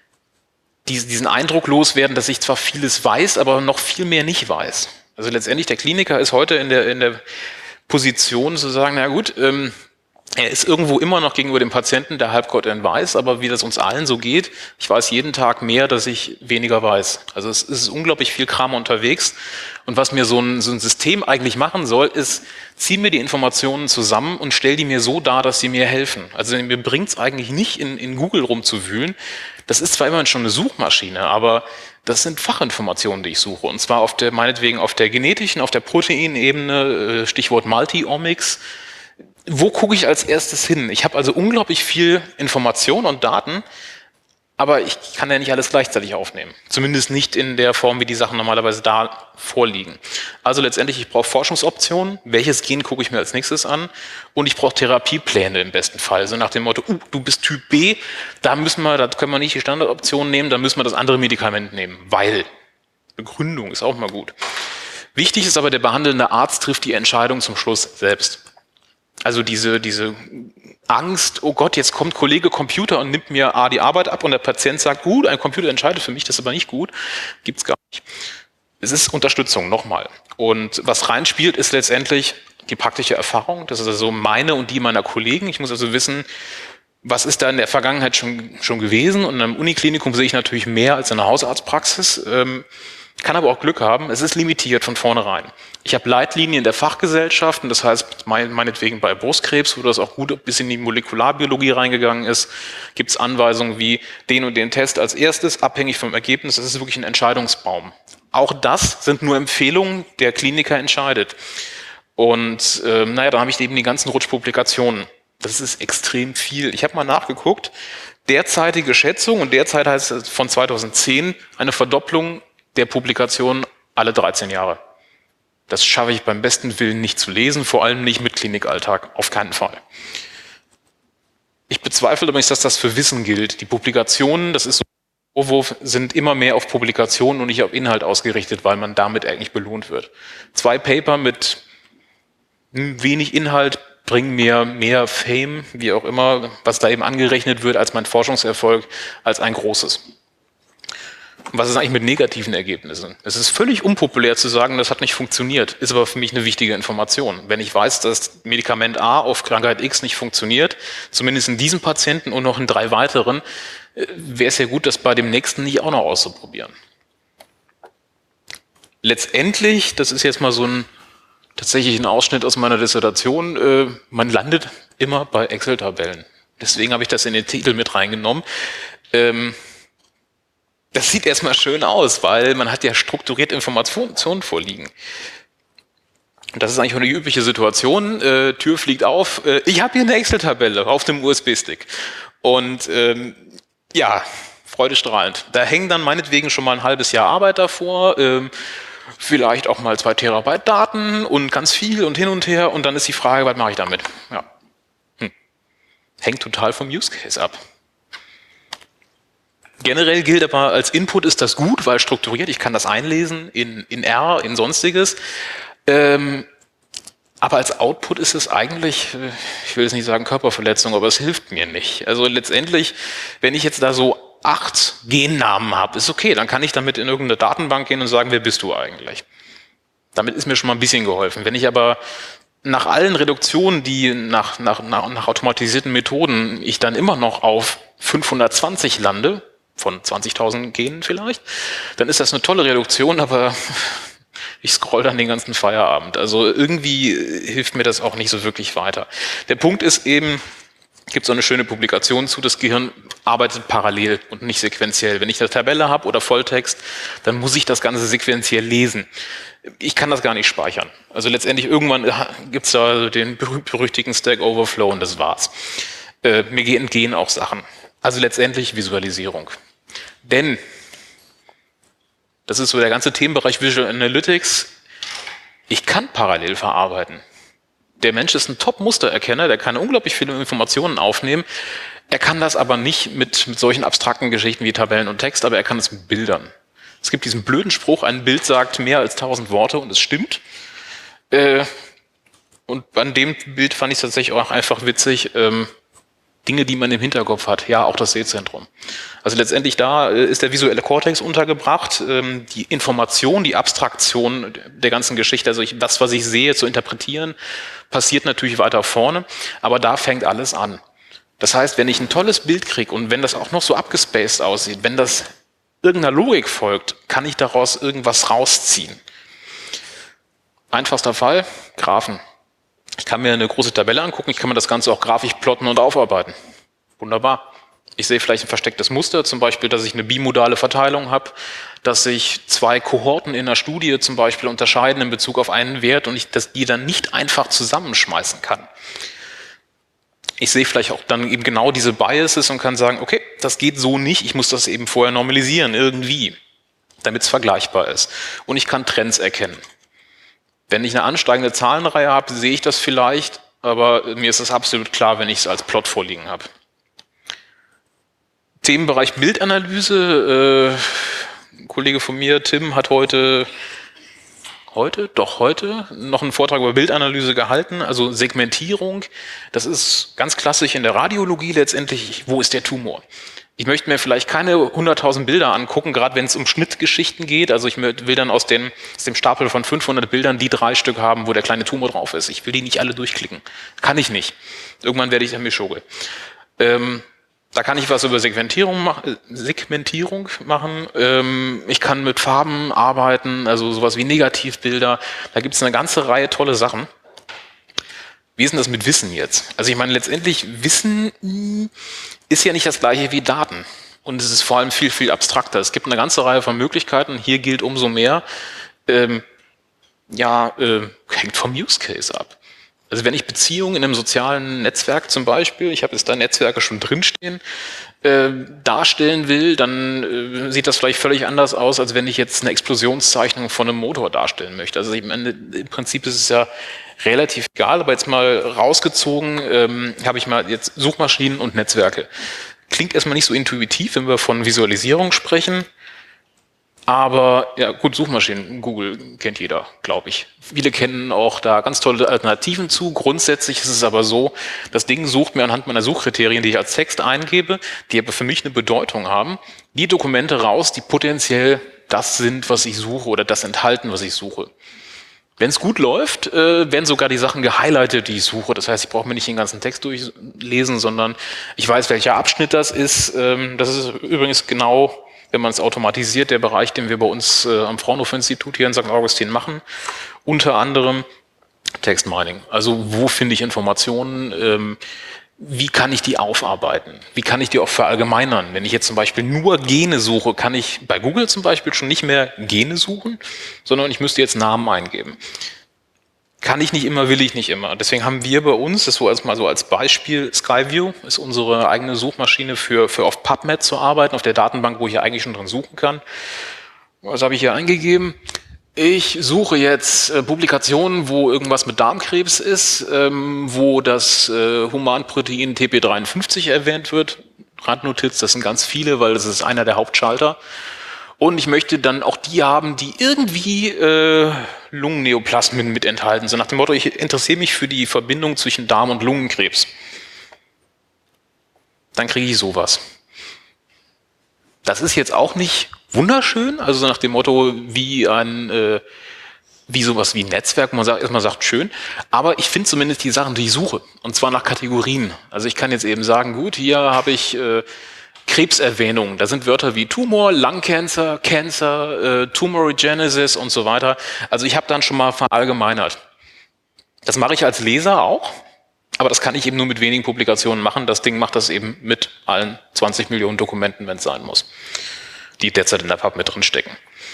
diesen Eindruck loswerden, dass ich zwar vieles weiß, aber noch viel mehr nicht weiß. Also letztendlich der Kliniker ist heute in der, in der Position zu sagen, na gut, ähm, er ist irgendwo immer noch gegenüber dem Patienten der Halbgott in Weiß, aber wie das uns allen so geht, ich weiß jeden Tag mehr, dass ich weniger weiß. Also es ist unglaublich viel Kram unterwegs. Und was mir so ein, so ein System eigentlich machen soll, ist, zieh mir die Informationen zusammen und stell die mir so dar, dass sie mir helfen. Also mir bringt es eigentlich nicht, in, in Google rumzuwühlen. Das ist zwar immerhin schon eine Suchmaschine, aber das sind Fachinformationen, die ich suche. Und zwar auf der, meinetwegen auf der genetischen, auf der Proteinebene, Stichwort Multi-Omics. Wo gucke ich als erstes hin? Ich habe also unglaublich viel Information und Daten, aber ich kann ja nicht alles gleichzeitig aufnehmen. Zumindest nicht in der Form, wie die Sachen normalerweise da vorliegen. Also letztendlich, ich brauche Forschungsoptionen. Welches Gen gucke ich mir als nächstes an? Und ich brauche Therapiepläne im besten Fall. So nach dem Motto, uh, du bist Typ B, da müssen wir, da können wir nicht die Standardoption nehmen, da müssen wir das andere Medikament nehmen, weil Begründung ist auch mal gut. Wichtig ist aber, der behandelnde Arzt trifft die Entscheidung zum Schluss selbst. Also diese, diese Angst, oh Gott, jetzt kommt Kollege Computer und nimmt mir A, die Arbeit ab und der Patient sagt, gut, ein Computer entscheidet für mich, das ist aber nicht gut, gibt's gar nicht. Es ist Unterstützung, nochmal. Und was reinspielt, ist letztendlich die praktische Erfahrung, das ist also meine und die meiner Kollegen. Ich muss also wissen, was ist da in der Vergangenheit schon, schon gewesen, und in einem Uniklinikum sehe ich natürlich mehr als in einer Hausarztpraxis. Ähm, kann aber auch Glück haben, es ist limitiert von vornherein. Ich habe Leitlinien der Fachgesellschaften, das heißt meinetwegen bei Brustkrebs, wo das auch gut bis in die Molekularbiologie reingegangen ist, gibt es Anweisungen wie den und den Test als erstes, abhängig vom Ergebnis. Das ist wirklich ein Entscheidungsbaum. Auch das sind nur Empfehlungen, der Kliniker entscheidet. Und äh, naja, dann habe ich eben die ganzen Rutschpublikationen. Das ist extrem viel. Ich habe mal nachgeguckt, derzeitige Schätzung, und derzeit heißt es von zweitausendzehn eine Verdopplung der Publikationen alle dreizehn Jahre. Das schaffe ich beim besten Willen nicht zu lesen, vor allem nicht mit Klinikalltag, auf keinen Fall. Ich bezweifle übrigens, dass das für Wissen gilt. Die Publikationen, das ist so ein Vorwurf, sind immer mehr auf Publikationen und nicht auf Inhalt ausgerichtet, weil man damit eigentlich belohnt wird. Zwei Paper mit wenig Inhalt bringen mir mehr Fame, wie auch immer, was da eben angerechnet wird als mein Forschungserfolg, als ein großes. Was ist eigentlich mit negativen Ergebnissen? Es ist völlig unpopulär zu sagen, das hat nicht funktioniert, ist aber für mich eine wichtige Information. Wenn ich weiß, dass Medikament A auf Krankheit X nicht funktioniert, zumindest in diesem Patienten und noch in drei weiteren, wäre es ja gut, das bei dem nächsten nicht auch noch auszuprobieren. Letztendlich, das ist jetzt mal so ein tatsächlich ein Ausschnitt aus meiner Dissertation, äh, man landet immer bei Excel-Tabellen. Deswegen habe ich das in den Titel mit reingenommen. Ähm, Das sieht erstmal schön aus, weil man hat ja strukturiert Informationen vorliegen. Und das ist eigentlich eine übliche Situation. Äh, Tür fliegt auf. Äh, ich habe hier eine Excel-Tabelle auf dem U S B-Stick. Und ähm, ja, freudestrahlend. Da hängen dann meinetwegen schon mal ein halbes Jahr Arbeit davor. Ähm, vielleicht auch mal zwei Terabyte Daten und ganz viel und hin und her. Und dann ist die Frage, was mache ich damit? Ja. Hm. Hängt total vom Use Case ab. Generell gilt aber, als Input ist das gut, weil strukturiert, ich kann das einlesen in, in R, in Sonstiges. Ähm, aber als Output ist es eigentlich, ich will jetzt nicht sagen Körperverletzung, aber es hilft mir nicht. Also letztendlich, wenn ich jetzt da so acht Gennamen habe, ist okay, dann kann ich damit in irgendeine Datenbank gehen und sagen, wer bist du eigentlich? Damit ist mir schon mal ein bisschen geholfen. Wenn ich aber nach allen Reduktionen, die nach, nach, nach, nach automatisierten Methoden, ich dann immer noch auf fünfhundertzwanzig lande, von zwanzigtausend Genen vielleicht, dann ist das eine tolle Reduktion, aber ich scroll dann den ganzen Feierabend. Also irgendwie hilft mir das auch nicht so wirklich weiter. Der Punkt ist eben, gibt es so eine schöne Publikation zu, das Gehirn arbeitet parallel und nicht sequenziell. Wenn ich eine Tabelle habe oder Volltext, dann muss ich das Ganze sequenziell lesen. Ich kann das gar nicht speichern. Also letztendlich irgendwann gibt es da den berühmt-berüchtigten Stack Overflow und das war's. Äh, mir entgehen auch Sachen. Also letztendlich Visualisierung. Denn, das ist so der ganze Themenbereich Visual Analytics, ich kann parallel verarbeiten. Der Mensch ist ein Top-Mustererkenner, der kann unglaublich viele Informationen aufnehmen. Er kann das aber nicht mit, mit solchen abstrakten Geschichten wie Tabellen und Text, aber er kann es mit Bildern. Es gibt diesen blöden Spruch, ein Bild sagt mehr als tausend Worte und es stimmt. Äh, und an dem Bild fand ich es tatsächlich auch einfach witzig, ähm, Dinge, die man im Hinterkopf hat, ja, auch das Sehzentrum. Also letztendlich da äh, ist der visuelle Kortex untergebracht, ähm, die Information, die Abstraktion der ganzen Geschichte, also ich, das, was ich sehe, zu interpretieren, passiert natürlich weiter vorne, aber da fängt alles an. Das heißt, wenn ich ein tolles Bild kriege und wenn das auch noch so abgespaced aussieht, wenn das irgendeiner Logik folgt, kann ich daraus irgendwas rausziehen. Einfachster Fall, Graphen. Ich kann mir eine große Tabelle angucken, ich kann mir das Ganze auch grafisch plotten und aufarbeiten. Wunderbar. Ich sehe vielleicht ein verstecktes Muster, zum Beispiel, dass ich eine bimodale Verteilung habe, dass sich zwei Kohorten in einer Studie zum Beispiel unterscheiden in Bezug auf einen Wert und ich das, die dann nicht einfach zusammenschmeißen kann. Ich sehe vielleicht auch dann eben genau diese Biases und kann sagen, okay, das geht so nicht, ich muss das eben vorher normalisieren, irgendwie, damit es vergleichbar ist. Und ich kann Trends erkennen. Wenn ich eine ansteigende Zahlenreihe habe, sehe ich das vielleicht, aber mir ist es absolut klar, wenn ich es als Plot vorliegen habe. Themenbereich Bildanalyse. Äh, ein Kollege von mir, Tim, hat heute, heute, doch heute, noch einen Vortrag über Bildanalyse gehalten, also Segmentierung. Das ist ganz klassisch in der Radiologie letztendlich, wo ist der Tumor? Ich möchte mir vielleicht keine hunderttausend Bilder angucken, gerade wenn es um Schnittgeschichten geht. Also ich will dann aus dem, aus dem Stapel von fünfhundert Bildern die drei Stück haben, wo der kleine Tumor drauf ist. Ich will die nicht alle durchklicken. Kann ich nicht. Irgendwann werde ich dann Mischugge. Ähm, da kann ich was über Segmentierung, mach, Segmentierung machen. Ähm, ich kann mit Farben arbeiten, also sowas wie Negativbilder. Da gibt es eine ganze Reihe tolle Sachen. Wie ist denn das mit Wissen jetzt? Also ich meine, letztendlich Wissen ist ja nicht das gleiche wie Daten. Und es ist vor allem viel, viel abstrakter. Es gibt eine ganze Reihe von Möglichkeiten. Hier gilt umso mehr, ähm, ja, äh, hängt vom Use Case ab. Also wenn ich Beziehungen in einem sozialen Netzwerk zum Beispiel, ich habe jetzt da Netzwerke schon drinstehen, äh, darstellen will, dann äh, sieht das vielleicht völlig anders aus, als wenn ich jetzt eine Explosionszeichnung von einem Motor darstellen möchte. Also ich meine, im Prinzip ist es ja relativ egal, aber jetzt mal rausgezogen ähm, habe ich mal jetzt Suchmaschinen und Netzwerke. Klingt erstmal nicht so intuitiv, wenn wir von Visualisierung sprechen, aber ja gut, Suchmaschinen, Google kennt jeder, glaube ich. Viele kennen auch da ganz tolle Alternativen zu. Grundsätzlich ist es aber so, das Ding sucht mir anhand meiner Suchkriterien, die ich als Text eingebe, die aber für mich eine Bedeutung haben, die Dokumente raus, die potenziell das sind, was ich suche oder das enthalten, was ich suche. Wenn es gut läuft, äh, werden sogar die Sachen gehighlightet, die ich suche. Das heißt, ich brauche mir nicht den ganzen Text durchlesen, sondern ich weiß, welcher Abschnitt das ist. Ähm, das ist übrigens genau, wenn man es automatisiert, der Bereich, den wir bei uns äh, am Fraunhofer-Institut hier in Sankt Augustin machen. Unter anderem Text Mining. Also wo finde ich Informationen? Ähm, wie kann ich die aufarbeiten? Wie kann ich die auch verallgemeinern? Wenn ich jetzt zum Beispiel nur Gene suche, kann ich bei Google zum Beispiel schon nicht mehr Gene suchen, sondern ich müsste jetzt Namen eingeben. Kann ich nicht immer, will ich nicht immer. Deswegen haben wir bei uns, das so als mal so als Beispiel, Skyview ist unsere eigene Suchmaschine für, für auf PubMed zu arbeiten, auf der Datenbank, wo ich ja eigentlich schon drin suchen kann. Was habe ich hier eingegeben? Ich suche jetzt äh, Publikationen, wo irgendwas mit Darmkrebs ist, ähm, wo das äh, Humanprotein T P dreiundfünfzig erwähnt wird. Randnotiz, das sind ganz viele, weil das ist einer der Hauptschalter. Und ich möchte dann auch die haben, die irgendwie äh, Lungenneoplasmen mit enthalten. So nach dem Motto, ich interessiere mich für die Verbindung zwischen Darm- und Lungenkrebs. Dann kriege ich sowas. Das ist jetzt auch nicht wunderschön, also so nach dem Motto wie ein äh, wie sowas wie ein Netzwerk, wo man sagt, erstmal sagt, schön, aber ich finde zumindest die Sachen, die ich suche, und zwar nach Kategorien. Also ich kann jetzt eben sagen, gut, hier habe ich äh, Krebserwähnungen, da sind Wörter wie Tumor, Lung Cancer, Cancer, äh, Tumorigenesis und so weiter. Also ich habe dann schon mal verallgemeinert. Das mache ich als Leser auch. Aber das kann ich eben nur mit wenigen Publikationen machen. Das Ding macht das eben mit allen zwanzig Millionen Dokumenten, wenn es sein muss, die derzeit in der PubMed drin stecken.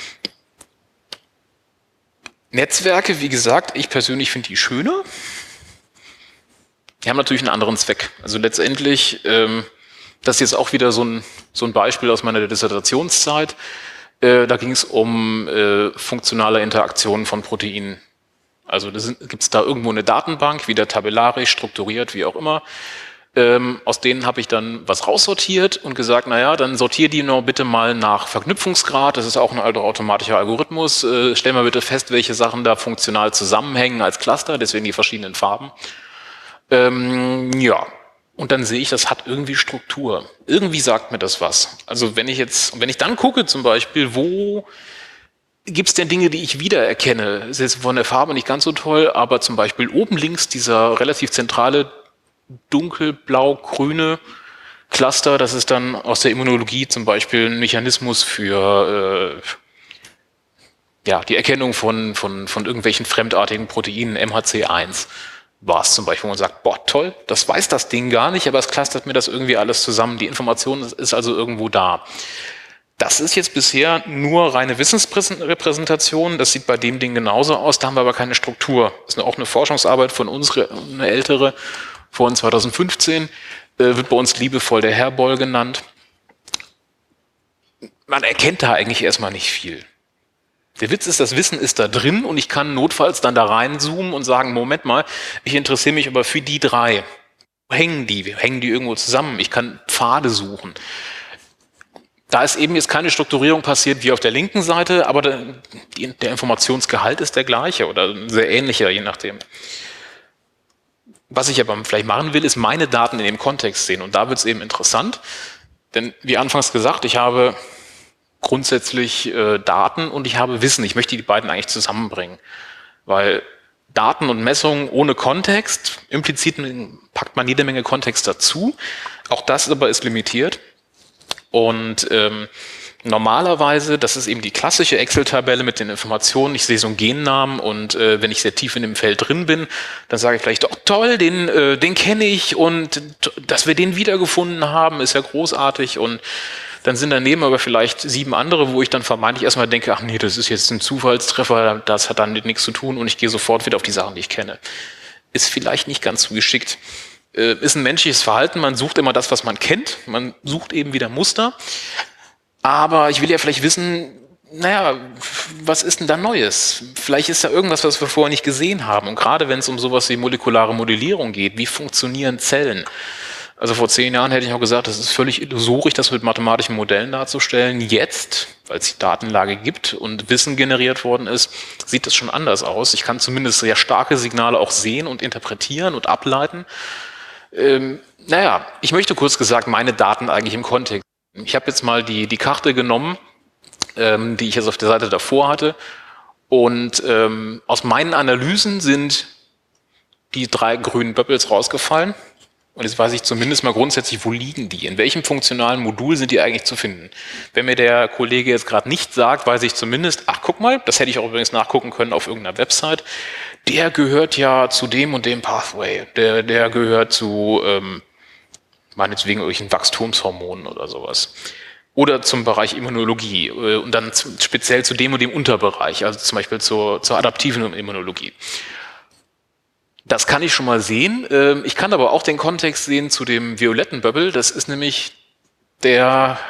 Netzwerke, wie gesagt, ich persönlich finde die schöner. Die haben natürlich einen anderen Zweck. Also letztendlich, ähm, das ist jetzt auch wieder so ein, so ein Beispiel aus meiner Dissertationszeit. Äh, da ging es um äh, funktionale Interaktionen von Proteinen. Also gibt es da irgendwo eine Datenbank, wieder tabellarisch, strukturiert, wie auch immer. Ähm, aus denen habe ich dann was raussortiert und gesagt, naja, dann sortiere die noch bitte mal nach Verknüpfungsgrad. Das ist auch ein automatischer Algorithmus. Äh, stell mal bitte fest, welche Sachen da funktional zusammenhängen als Cluster, deswegen die verschiedenen Farben. Ähm, ja, und dann sehe ich, das hat irgendwie Struktur. Irgendwie sagt mir das was. Also wenn ich jetzt, wenn ich dann gucke zum Beispiel, wo gibt es denn Dinge, die ich wiedererkenne? Ist jetzt von der Farbe nicht ganz so toll, aber zum Beispiel oben links dieser relativ zentrale dunkelblau-grüne Cluster, das ist dann aus der Immunologie zum Beispiel ein Mechanismus für äh, ja, die Erkennung von, von, von irgendwelchen fremdartigen Proteinen, M H C eins war es zum Beispiel, wo man sagt, boah, toll, das weiß das Ding gar nicht, aber es clustert mir das irgendwie alles zusammen. Die Information ist also irgendwo da. Das ist jetzt bisher nur reine Wissensrepräsentation. Das sieht bei dem Ding genauso aus. Da haben wir aber keine Struktur. Das ist auch eine Forschungsarbeit von uns, eine ältere, von zweitausendfünfzehn. Äh, wird bei uns liebevoll der Herboll genannt. Man erkennt da eigentlich erstmal nicht viel. Der Witz ist, das Wissen ist da drin und ich kann notfalls dann da reinzoomen und sagen, Moment mal, ich interessiere mich aber für die drei. Wo hängen die? Hängen die irgendwo zusammen? Ich kann Pfade suchen. Da ist eben jetzt keine Strukturierung passiert wie auf der linken Seite, aber der, die, der Informationsgehalt ist der gleiche oder sehr ähnlicher, je nachdem. Was ich aber vielleicht machen will, ist meine Daten in dem Kontext sehen. Und da wird es eben interessant, denn wie anfangs gesagt, ich habe grundsätzlich äh, Daten und ich habe Wissen. Ich möchte die beiden eigentlich zusammenbringen, weil Daten und Messungen ohne Kontext, implizit packt man jede Menge Kontext dazu. Auch das aber ist limitiert. Und ähm, normalerweise, das ist eben die klassische Excel-Tabelle mit den Informationen, ich sehe so einen Gennamen und äh, wenn ich sehr tief in dem Feld drin bin, dann sage ich vielleicht, oh toll, den, äh, den kenne ich und dass wir den wiedergefunden haben, ist ja großartig und dann sind daneben aber vielleicht sieben andere, wo ich dann vermeintlich erstmal denke, ach nee, das ist jetzt ein Zufallstreffer, das hat damit nichts zu tun und ich gehe sofort wieder auf die Sachen, die ich kenne. Ist vielleicht nicht ganz so geschickt. Ist ein menschliches Verhalten, man sucht immer das, was man kennt, man sucht eben wieder Muster, aber ich will ja vielleicht wissen, naja, was ist denn da Neues? Vielleicht ist da irgendwas, was wir vorher nicht gesehen haben und gerade wenn es um sowas wie molekulare Modellierung geht, wie funktionieren Zellen? Also vor zehn Jahren hätte ich auch gesagt, das ist völlig illusorisch, das mit mathematischen Modellen darzustellen. Jetzt, weil es die Datenlage gibt und Wissen generiert worden ist, sieht das schon anders aus. Ich kann zumindest sehr starke Signale auch sehen und interpretieren und ableiten. Ähm, naja, ich möchte kurz gesagt meine Daten eigentlich im Kontext. Ich habe jetzt mal die, die Karte genommen, ähm, die ich jetzt auf der Seite davor hatte. Und ähm, aus meinen Analysen sind die drei grünen Bubbles rausgefallen. Und jetzt weiß ich zumindest mal grundsätzlich, wo liegen die? In welchem funktionalen Modul sind die eigentlich zu finden? Wenn mir der Kollege jetzt gerade nicht sagt, weiß ich zumindest, ach guck mal, das hätte ich auch übrigens nachgucken können auf irgendeiner Website, der gehört ja zu dem und dem Pathway, der, der gehört zu, ähm, meinetwegen irgendwelchen Wachstumshormonen oder sowas. Oder zum Bereich Immunologie äh, und dann zu, speziell zu dem und dem Unterbereich, also zum Beispiel zur, zur adaptiven Immunologie. Das kann ich schon mal sehen. Ich kann aber auch den Kontext sehen zu dem violetten Bubble. Das ist nämlich der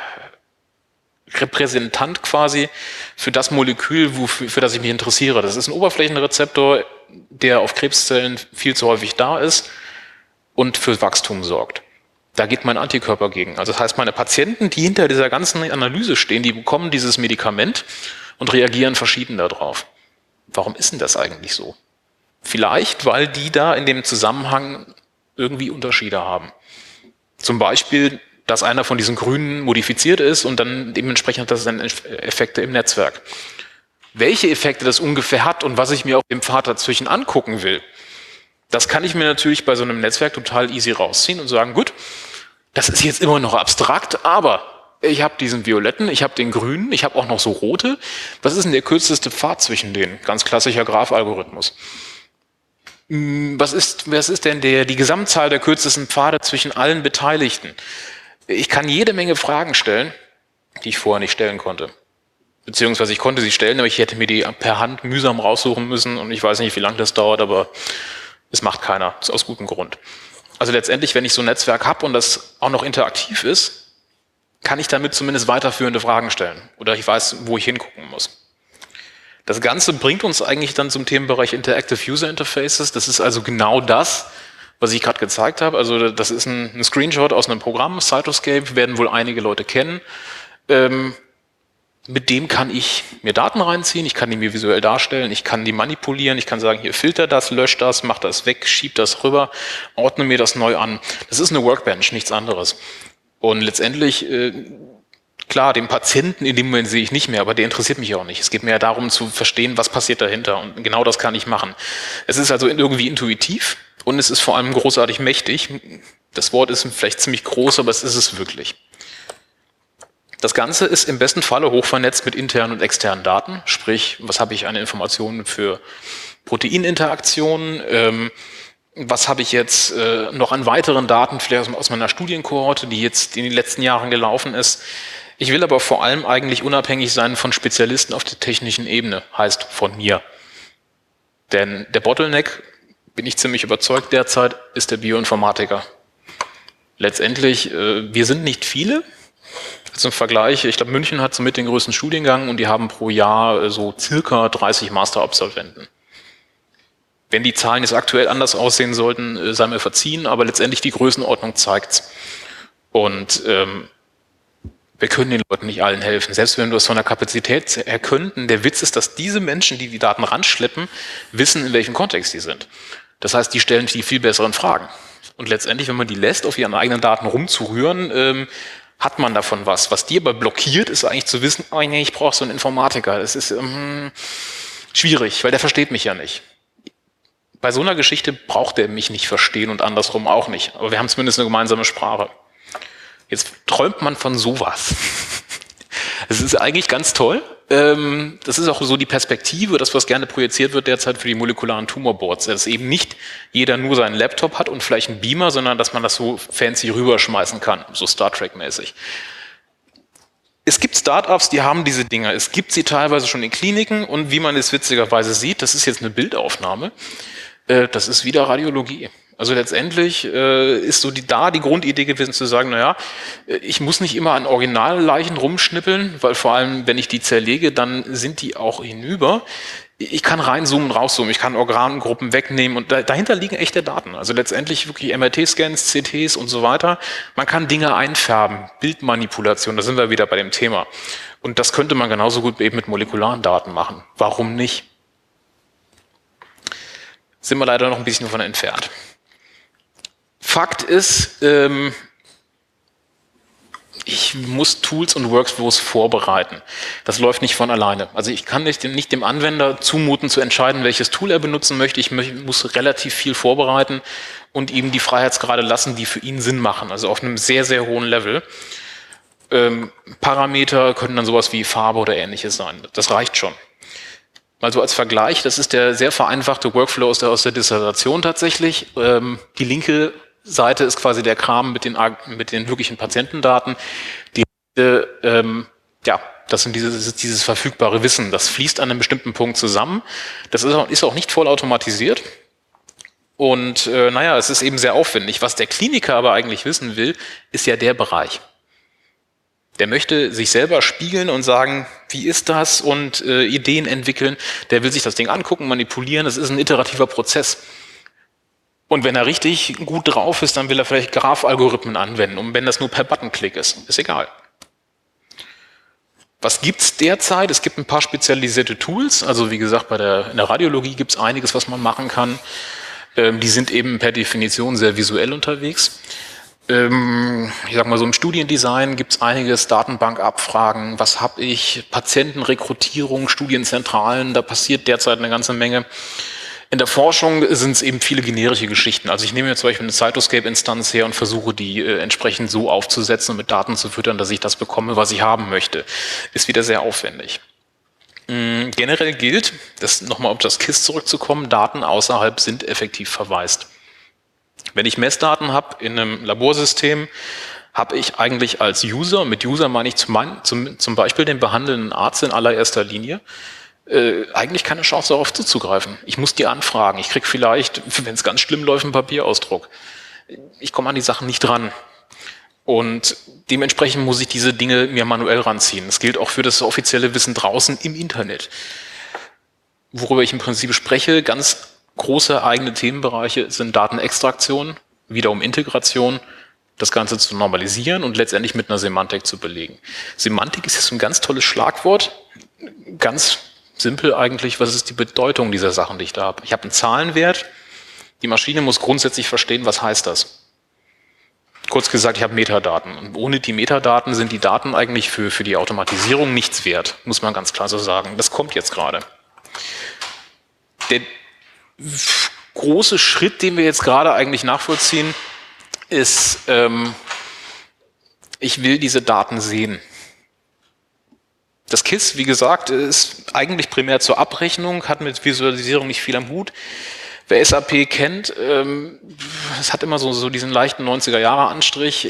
Repräsentant quasi für das Molekül, wofür, für das ich mich interessiere. Das ist ein Oberflächenrezeptor, der auf Krebszellen viel zu häufig da ist und für Wachstum sorgt. Da geht mein Antikörper gegen. Also das heißt, meine Patienten, die hinter dieser ganzen Analyse stehen, die bekommen dieses Medikament und reagieren verschieden darauf. Warum ist denn das eigentlich so? Vielleicht, weil die da in dem Zusammenhang irgendwie Unterschiede haben. Zum Beispiel, dass einer von diesen Grünen modifiziert ist und dann dementsprechend hat das dann Effekte im Netzwerk. Welche Effekte das ungefähr hat und was ich mir auf dem Pfad dazwischen angucken will, das kann ich mir natürlich bei so einem Netzwerk total easy rausziehen und sagen, gut, das ist jetzt immer noch abstrakt, aber ich habe diesen violetten, ich habe den grünen, ich habe auch noch so rote. Was ist denn der kürzeste Pfad zwischen denen? Ganz klassischer Graph-Algorithmus. Was ist, was ist denn der, die Gesamtzahl der kürzesten Pfade zwischen allen Beteiligten? Ich kann jede Menge Fragen stellen, die ich vorher nicht stellen konnte. Beziehungsweise ich konnte sie stellen, aber ich hätte mir die per Hand mühsam raussuchen müssen und ich weiß nicht, wie lange das dauert, aber es macht keiner. Das ist aus gutem Grund. Also letztendlich, wenn ich so ein Netzwerk habe und das auch noch interaktiv ist, kann ich damit zumindest weiterführende Fragen stellen. Oder ich weiß, wo ich hingucken muss. Das Ganze bringt uns eigentlich dann zum Themenbereich Interactive User Interfaces. Das ist also genau das, was ich gerade gezeigt habe. Also das ist ein, ein Screenshot aus einem Programm, Cytoscape, werden wohl einige Leute kennen. Ähm, mit dem kann ich mir Daten reinziehen, ich kann die mir visuell darstellen, ich kann die manipulieren, ich kann sagen, hier filter das, lösch das, mach das weg, schieb das rüber, ordne mir das neu an. Das ist eine Workbench, nichts anderes. Und letztendlich, äh, klar, den Patienten in dem Moment sehe ich nicht mehr, aber der interessiert mich auch nicht. Es geht mir ja darum zu verstehen, was passiert dahinter und genau das kann ich machen. Es ist also irgendwie intuitiv und es ist vor allem großartig mächtig. Das Wort ist vielleicht ziemlich groß, aber es ist es wirklich. Das Ganze ist im besten Falle hochvernetzt mit internen und externen Daten, sprich, was habe ich an Informationen für Proteininteraktionen, ähm, was habe ich jetzt äh, noch an weiteren Daten, vielleicht aus, aus meiner Studienkohorte, die jetzt in den letzten Jahren gelaufen ist. Ich will aber vor allem eigentlich unabhängig sein von Spezialisten auf der technischen Ebene, heißt von mir. Denn der Bottleneck, bin ich ziemlich überzeugt derzeit, ist der Bioinformatiker. Letztendlich, äh, wir sind nicht viele. Zum Vergleich, ich glaube, München hat somit den größten Studiengang und die haben pro Jahr so circa dreißig Masterabsolventen. Wenn die Zahlen jetzt aktuell anders aussehen sollten, sei mir verziehen, aber letztendlich die Größenordnung zeigt's. Und ähm, wir können den Leuten nicht allen helfen. Selbst wenn wir das von der Kapazität her könnten, der Witz ist, dass diese Menschen, die die Daten ranschleppen, wissen, in welchem Kontext die sind. Das heißt, die stellen die viel besseren Fragen. Und letztendlich, wenn man die lässt, auf ihren eigenen Daten rumzurühren, ähm, hat man davon was. Was die aber blockiert, ist eigentlich zu wissen, oh nee, ich brauche so einen Informatiker. Das ist ähm, schwierig, weil der versteht mich ja nicht. Bei so einer Geschichte braucht er mich nicht verstehen und andersrum auch nicht. Aber wir haben zumindest eine gemeinsame Sprache. Jetzt träumt man von sowas. Das ist eigentlich ganz toll. Das ist auch so die Perspektive, das, was gerne projiziert wird derzeit für die molekularen Tumorboards. Dass eben nicht jeder nur seinen Laptop hat und vielleicht einen Beamer, sondern dass man das so fancy rüberschmeißen kann, so Star Trek-mäßig. Es gibt Startups, die haben diese Dinger. Es gibt sie teilweise schon in Kliniken und wie man es witzigerweise sieht, das ist jetzt eine Bildaufnahme, das ist wieder Radiologie. Also letztendlich äh, ist so die, da die Grundidee gewesen zu sagen, naja, ich muss nicht immer an Originalleichen rumschnippeln, weil vor allem, wenn ich die zerlege, dann sind die auch hinüber. Ich kann reinzoomen, rauszoomen, ich kann Organgruppen wegnehmen und da, dahinter liegen echte Daten. Also letztendlich wirklich M R T-Scans, C Ts und so weiter. Man kann Dinge einfärben, Bildmanipulation, da sind wir wieder bei dem Thema. Und das könnte man genauso gut eben mit molekularen Daten machen. Warum nicht? Sind wir leider noch ein bisschen davon entfernt. Fakt ist, ähm, ich muss Tools und Workflows vorbereiten. Das läuft nicht von alleine. Also ich kann nicht, nicht dem Anwender zumuten, zu entscheiden, welches Tool er benutzen möchte. Ich muss relativ viel vorbereiten und ihm die Freiheitsgrade lassen, die für ihn Sinn machen. Also auf einem sehr, sehr hohen Level. Ähm, Parameter können dann sowas wie Farbe oder Ähnliches sein. Das reicht schon. Also als Vergleich, das ist der sehr vereinfachte Workflow aus der, aus der Dissertation tatsächlich. Ähm, die linke Seite ist quasi der Kram mit den, mit den wirklichen Patientendaten. Die, äh, ähm, ja, das sind dieses, dieses verfügbare Wissen. Das fließt an einem bestimmten Punkt zusammen. Das ist auch, ist auch nicht vollautomatisiert. Und äh, naja, es ist eben sehr aufwendig. Was der Kliniker aber eigentlich wissen will, ist ja der Bereich. Der möchte sich selber spiegeln und sagen, wie ist das und äh, Ideen entwickeln. Der will sich das Ding angucken, manipulieren. Das ist ein iterativer Prozess. Und wenn er richtig gut drauf ist, dann will er vielleicht Graph-Algorithmen anwenden. Und wenn das nur per Buttonklick ist, ist egal. Was gibt's derzeit? Es gibt ein paar spezialisierte Tools. Also wie gesagt, bei der, in der Radiologie gibt's einiges, was man machen kann. Ähm, die sind eben per Definition sehr visuell unterwegs. Ähm, ich sag mal so, im Studiendesign gibt's einiges, Datenbankabfragen, was habe ich, Patientenrekrutierung, Studienzentralen, da passiert derzeit eine ganze Menge. In der Forschung sind es eben viele generische Geschichten. Also ich nehme mir zum Beispiel eine Cytoscape-Instanz her und versuche die äh, entsprechend so aufzusetzen und mit Daten zu füttern, dass ich das bekomme, was ich haben möchte. Ist wieder sehr aufwendig. Generell gilt, das nochmal auf das K I S S zurückzukommen, Daten außerhalb sind effektiv verwaist. Wenn ich Messdaten habe in einem Laborsystem, habe ich eigentlich als User, mit User meine ich zum, zum, zum Beispiel den behandelnden Arzt in allererster Linie, äh, eigentlich keine Chance darauf zuzugreifen. Ich muss die anfragen. Ich kriege vielleicht, wenn es ganz schlimm läuft, einen Papierausdruck. Ich komme an die Sachen nicht dran. Und dementsprechend muss ich diese Dinge mir manuell ranziehen. Das gilt auch für das offizielle Wissen draußen im Internet. Worüber ich im Prinzip spreche, ganz große eigene Themenbereiche sind Datenextraktion, wiederum Integration, das Ganze zu normalisieren und letztendlich mit einer Semantik zu belegen. Semantik ist jetzt ein ganz tolles Schlagwort, ganz simpel eigentlich, was ist die Bedeutung dieser Sachen, die ich da habe. Ich habe einen Zahlenwert, die Maschine muss grundsätzlich verstehen, was heißt das. Kurz gesagt, ich habe Metadaten und ohne die Metadaten sind die Daten eigentlich für, für die Automatisierung nichts wert, muss man ganz klar so sagen. Das kommt jetzt gerade. Der große Schritt, den wir jetzt gerade eigentlich nachvollziehen, ist, ähm, ich will diese Daten sehen. Das K I S S, wie gesagt, ist eigentlich primär zur Abrechnung, hat mit Visualisierung nicht viel am Hut. Wer S A P kennt, ähm, es hat immer so, so diesen leichten neunziger-Jahre-Anstrich.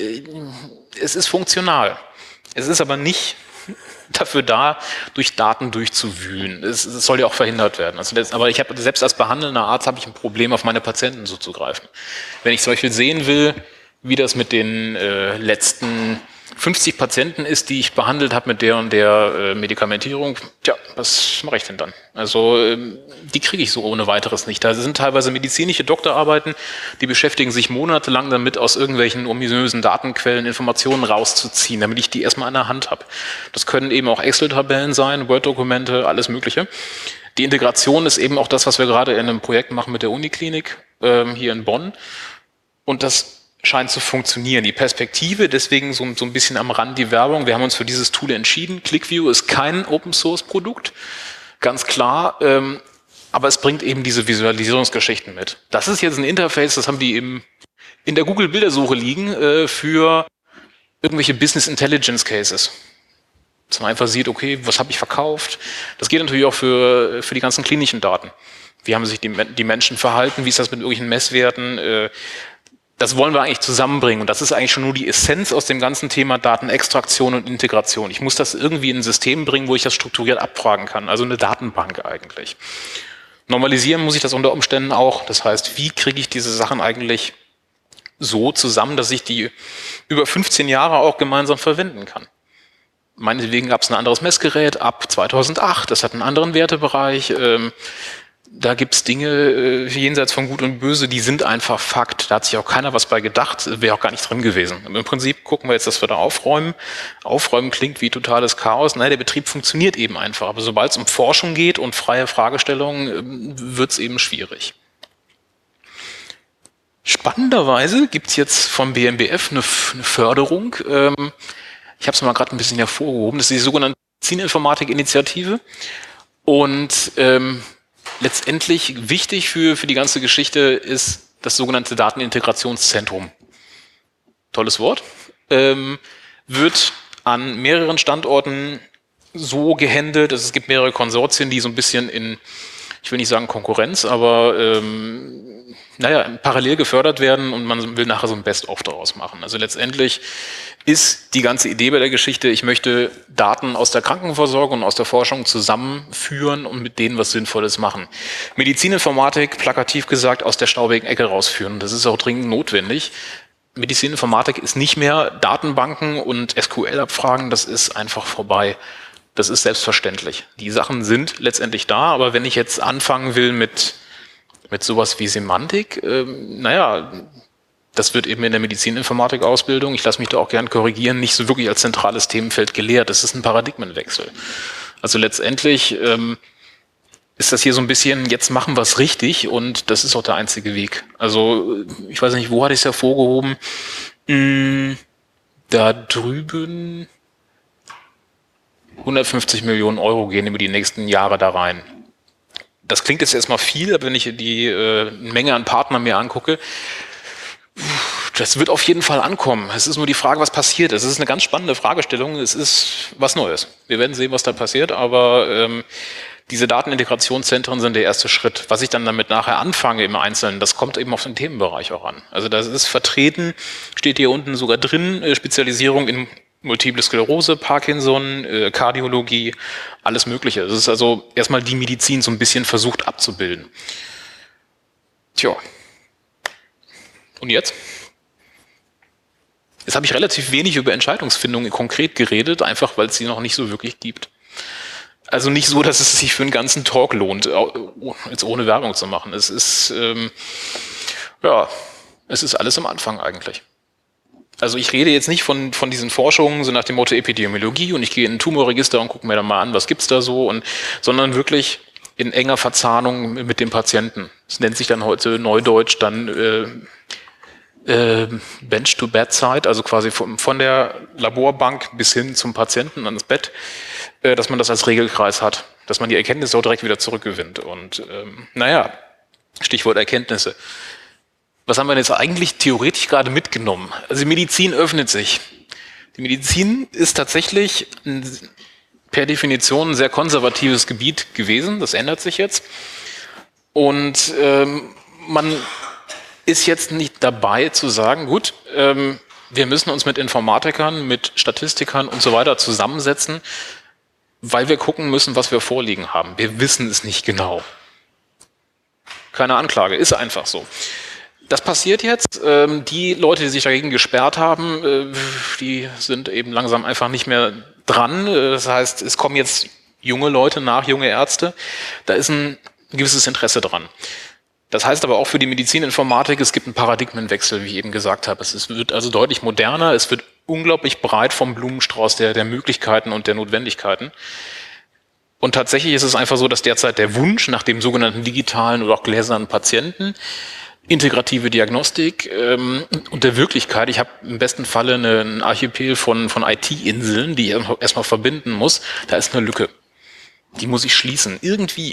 Es ist funktional. Es ist aber nicht dafür da, durch Daten durchzuwühlen. Es, es soll ja auch verhindert werden. Also das, aber ich habe selbst als behandelnder Arzt habe ich ein Problem, auf meine Patienten zuzugreifen. Wenn ich zum Beispiel sehen will, wie das mit den äh, letzten fünfzig Patienten ist, die ich behandelt habe mit der und der äh, Medikamentierung, tja, was mache ich denn dann? Also ähm, die kriege ich so ohne weiteres nicht. Da sind teilweise medizinische Doktorarbeiten, die beschäftigen sich monatelang damit, aus irgendwelchen ominösen Datenquellen Informationen rauszuziehen, damit ich die erstmal in der Hand habe. Das können eben auch Excel-Tabellen sein, Word-Dokumente, alles Mögliche. Die Integration ist eben auch das, was wir gerade in einem Projekt machen mit der Uniklinik ähm, hier in Bonn. Und das scheint zu funktionieren. Die Perspektive, deswegen so, so ein bisschen am Rand die Werbung. Wir haben uns für dieses Tool entschieden. ClickView ist kein Open-Source-Produkt, ganz klar, ähm, aber es bringt eben diese Visualisierungsgeschichten mit. Das ist jetzt ein Interface, das haben die eben in der Google-Bildersuche liegen äh, für irgendwelche Business Intelligence Cases. Dass man einfach sieht, okay, was habe ich verkauft? Das geht natürlich auch für, für die ganzen klinischen Daten. Wie haben sich die, die Menschen verhalten? Wie ist das mit irgendwelchen Messwerten? Äh, Das wollen wir eigentlich zusammenbringen und das ist eigentlich schon nur die Essenz aus dem ganzen Thema Datenextraktion und Integration. Ich muss das irgendwie in ein System bringen, wo ich das strukturiert abfragen kann, also eine Datenbank eigentlich. Normalisieren muss ich das unter Umständen auch, das heißt, wie kriege ich diese Sachen eigentlich so zusammen, dass ich die über fünfzehn Jahre auch gemeinsam verwenden kann. Meinetwegen gab es ein anderes Messgerät ab zweitausendacht, das hat einen anderen Wertebereich. Ähm, Da gibt's Dinge äh, jenseits von Gut und Böse, die sind einfach Fakt. Da hat sich auch keiner was bei gedacht, wäre auch gar nicht drin gewesen. Aber im Prinzip gucken wir jetzt, dass wir da aufräumen. Aufräumen klingt wie totales Chaos. Nein, der Betrieb funktioniert eben einfach. Aber sobald es um Forschung geht und freie Fragestellungen, äh, wird's eben schwierig. Spannenderweise gibt's jetzt vom B M B F eine, eine Förderung. Ähm, ich habe es mal gerade ein bisschen hervorgehoben. Das ist die sogenannte Medizininformatik-Initiative. Und ähm, letztendlich wichtig für, für die ganze Geschichte ist das sogenannte Datenintegrationszentrum. Tolles Wort. Ähm, wird an mehreren Standorten so gehandelt, also es gibt mehrere Konsortien, die so ein bisschen in, ich will nicht sagen Konkurrenz, aber ähm, naja, parallel gefördert werden und man will nachher so ein Best-of daraus machen. Also letztendlich ist die ganze Idee bei der Geschichte, ich möchte Daten aus der Krankenversorgung und aus der Forschung zusammenführen und mit denen was Sinnvolles machen. Medizininformatik, plakativ gesagt, aus der staubigen Ecke rausführen. Das ist auch dringend notwendig. Medizininformatik ist nicht mehr Datenbanken und S Q L-Abfragen, das ist einfach vorbei. Das ist selbstverständlich. Die Sachen sind letztendlich da, aber wenn ich jetzt anfangen will mit, mit sowas wie Semantik, ähm, naja, das wird eben in der Medizininformatik-Ausbildung, ich lasse mich da auch gern korrigieren, nicht so wirklich als zentrales Themenfeld gelehrt. Das ist ein Paradigmenwechsel. Also letztendlich ähm, ist das hier so ein bisschen, jetzt machen wir es richtig und das ist auch der einzige Weg. Also ich weiß nicht, wo hatte ich es hervorgehoben? Hm, da drüben hundertfünfzig Millionen Euro gehen über die nächsten Jahre da rein. Das klingt jetzt erstmal viel, aber wenn ich die äh, Menge an Partnern mir angucke, Das wird auf jeden Fall ankommen. Es ist nur die Frage, was passiert. Es ist eine ganz spannende Fragestellung. Es ist was Neues. Wir werden sehen, was da passiert, aber ähm, diese Datenintegrationszentren sind der erste Schritt. Was ich dann damit nachher anfange im Einzelnen, das kommt eben auf den Themenbereich auch an. Also das ist vertreten, steht hier unten sogar drin, äh, Spezialisierung in Multiple Sklerose, Parkinson, äh, Kardiologie, alles Mögliche. Es ist also erstmal die Medizin so ein bisschen versucht abzubilden. Tja. Und jetzt? Jetzt habe ich relativ wenig über Entscheidungsfindung konkret geredet, einfach weil es sie noch nicht so wirklich gibt. Also nicht so, dass es sich für einen ganzen Talk lohnt, jetzt ohne Werbung zu machen. Es ist, ähm, ja, es ist alles am Anfang eigentlich. Also ich rede jetzt nicht von, von diesen Forschungen, so nach dem Motto Epidemiologie und ich gehe in ein Tumorregister und gucke mir dann mal an, was gibt's da so, und, sondern wirklich in enger Verzahnung mit dem Patienten. Das nennt sich dann heute neudeutsch dann äh, äh, Bench to Bedside, also quasi von, von der Laborbank bis hin zum Patienten ans Bett, äh, dass man das als Regelkreis hat, dass man die Erkenntnisse auch direkt wieder zurückgewinnt. Und ähm, naja, Stichwort Erkenntnisse. Was haben wir denn jetzt eigentlich theoretisch gerade mitgenommen? Also die Medizin öffnet sich. Die Medizin ist tatsächlich ein, per Definition ein sehr konservatives Gebiet gewesen. Das ändert sich jetzt. Und ähm, man ist jetzt nicht dabei zu sagen, gut, ähm, wir müssen uns mit Informatikern, mit Statistikern und so weiter zusammensetzen, weil wir gucken müssen, was wir vorliegen haben. Wir wissen es nicht genau. Keine Anklage, ist einfach so. Das passiert jetzt. Ähm, die Leute, die sich dagegen gesperrt haben, äh, die sind eben langsam einfach nicht mehr dran. Das heißt, es kommen jetzt junge Leute nach, junge Ärzte. Da ist ein gewisses Interesse dran. Das heißt aber auch für die Medizininformatik, es gibt einen Paradigmenwechsel, wie ich eben gesagt habe. Es wird also deutlich moderner, es wird unglaublich breit vom Blumenstrauß der, der Möglichkeiten und der Notwendigkeiten. Und tatsächlich ist es einfach so, dass derzeit der Wunsch nach dem sogenannten digitalen oder auch gläsernen Patienten, integrative Diagnostik ähm, und der Wirklichkeit, ich habe im besten Falle einen Archipel von, von I T-Inseln, die ich erstmal verbinden muss, da ist eine Lücke. Die muss ich schließen, irgendwie.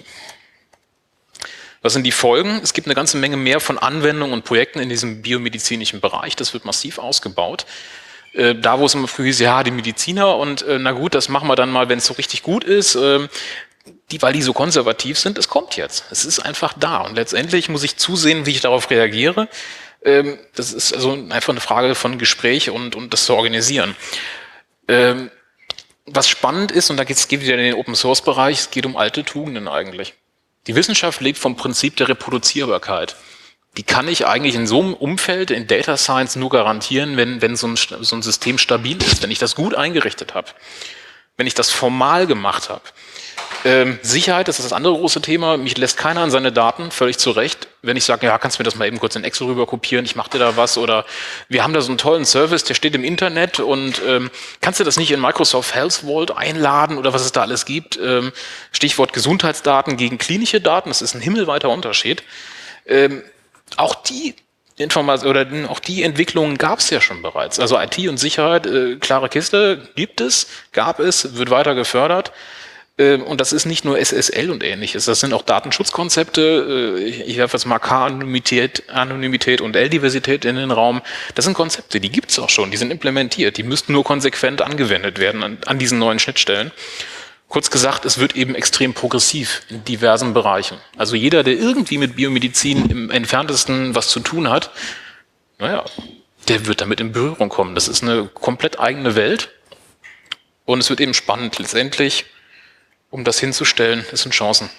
Was sind die Folgen? Es gibt eine ganze Menge mehr von Anwendungen und Projekten in diesem biomedizinischen Bereich. Das wird massiv ausgebaut. Äh, da, wo es immer früher hieß, ja, die Mediziner und äh, na gut, das machen wir dann mal, wenn es so richtig gut ist. Äh, die, weil die so konservativ sind, es kommt jetzt. Es ist einfach da. Und letztendlich muss ich zusehen, wie ich darauf reagiere. Ähm, das ist also einfach eine Frage von Gespräch und, und das zu organisieren. Ähm, was spannend ist, und da geht es wieder in den Open-Source-Bereich, es geht um alte Tugenden eigentlich. Die Wissenschaft lebt vom Prinzip der Reproduzierbarkeit. Die kann ich eigentlich in so einem Umfeld, in Data Science, nur garantieren, wenn, wenn so, ein, so ein System stabil ist, wenn ich das gut eingerichtet habe, wenn ich das formal gemacht habe. Ähm, Sicherheit, das ist das andere große Thema. Mich lässt keiner an seine Daten, völlig zu Recht. Wenn ich sage, ja, kannst du mir das mal eben kurz in Excel rüber kopieren, ich mache dir da was, oder wir haben da so einen tollen Service, der steht im Internet und ähm, kannst du das nicht in Microsoft Health Vault einladen oder was es da alles gibt? Ähm, Stichwort Gesundheitsdaten gegen klinische Daten, das ist ein himmelweiter Unterschied. Ähm, auch die Information oder auch die Entwicklungen gab es ja schon bereits. Also I T und Sicherheit, äh, klare Kiste, gibt es, gab es, wird weiter gefördert. Und das ist nicht nur S S L und Ähnliches, das sind auch Datenschutzkonzepte. Ich werfe jetzt mal K-Anonymität Anonymität und L-Diversität in den Raum. Das sind Konzepte, die gibt es auch schon, die sind implementiert, die müssten nur konsequent angewendet werden an, an diesen neuen Schnittstellen. Kurz gesagt, es wird eben extrem progressiv in diversen Bereichen. Also jeder, der irgendwie mit Biomedizin im entferntesten was zu tun hat, naja, der wird damit in Berührung kommen. Das ist eine komplett eigene Welt und es wird eben spannend letztendlich. Um das hinzustellen, das sind Chancen.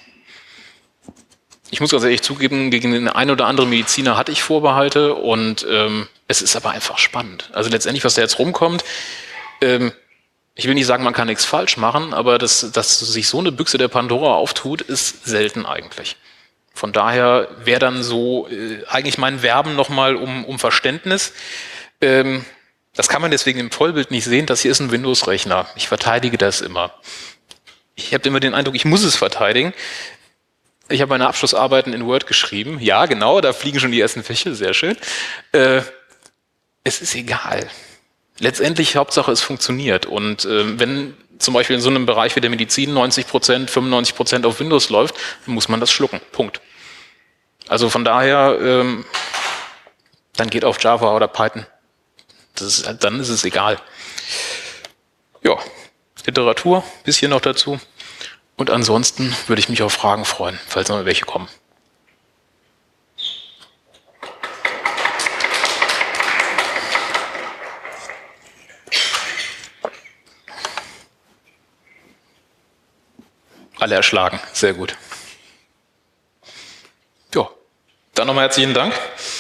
Ich muss ganz ehrlich zugeben, gegen den einen oder anderen Mediziner hatte ich Vorbehalte und ähm, es ist aber einfach spannend. Also letztendlich, was da jetzt rumkommt, ähm, ich will nicht sagen, man kann nichts falsch machen, aber dass, dass sich so eine Büchse der Pandora auftut, ist selten eigentlich. Von daher wäre dann so äh, eigentlich mein Werben nochmal um, um Verständnis. Ähm, das kann man deswegen im Vollbild nicht sehen, das hier ist ein Windows-Rechner. Ich verteidige das immer. Ich habe immer den Eindruck, ich muss es verteidigen. Ich habe meine Abschlussarbeiten in Word geschrieben. Ja, genau, da fliegen schon die ersten Fische, sehr schön. Äh, es ist egal. Letztendlich, Hauptsache, es funktioniert. Und äh, wenn zum Beispiel in so einem Bereich wie der Medizin neunzig Prozent, fünfundneunzig Prozent auf Windows läuft, dann muss man das schlucken. Punkt. Also von daher, ähm, dann geht auf Java oder Python. Das ist, dann ist es egal. Ja, Literatur, bisschen noch dazu. Und ansonsten würde ich mich auf Fragen freuen, falls noch welche kommen. Alle erschlagen, sehr gut. Ja, dann nochmal herzlichen Dank.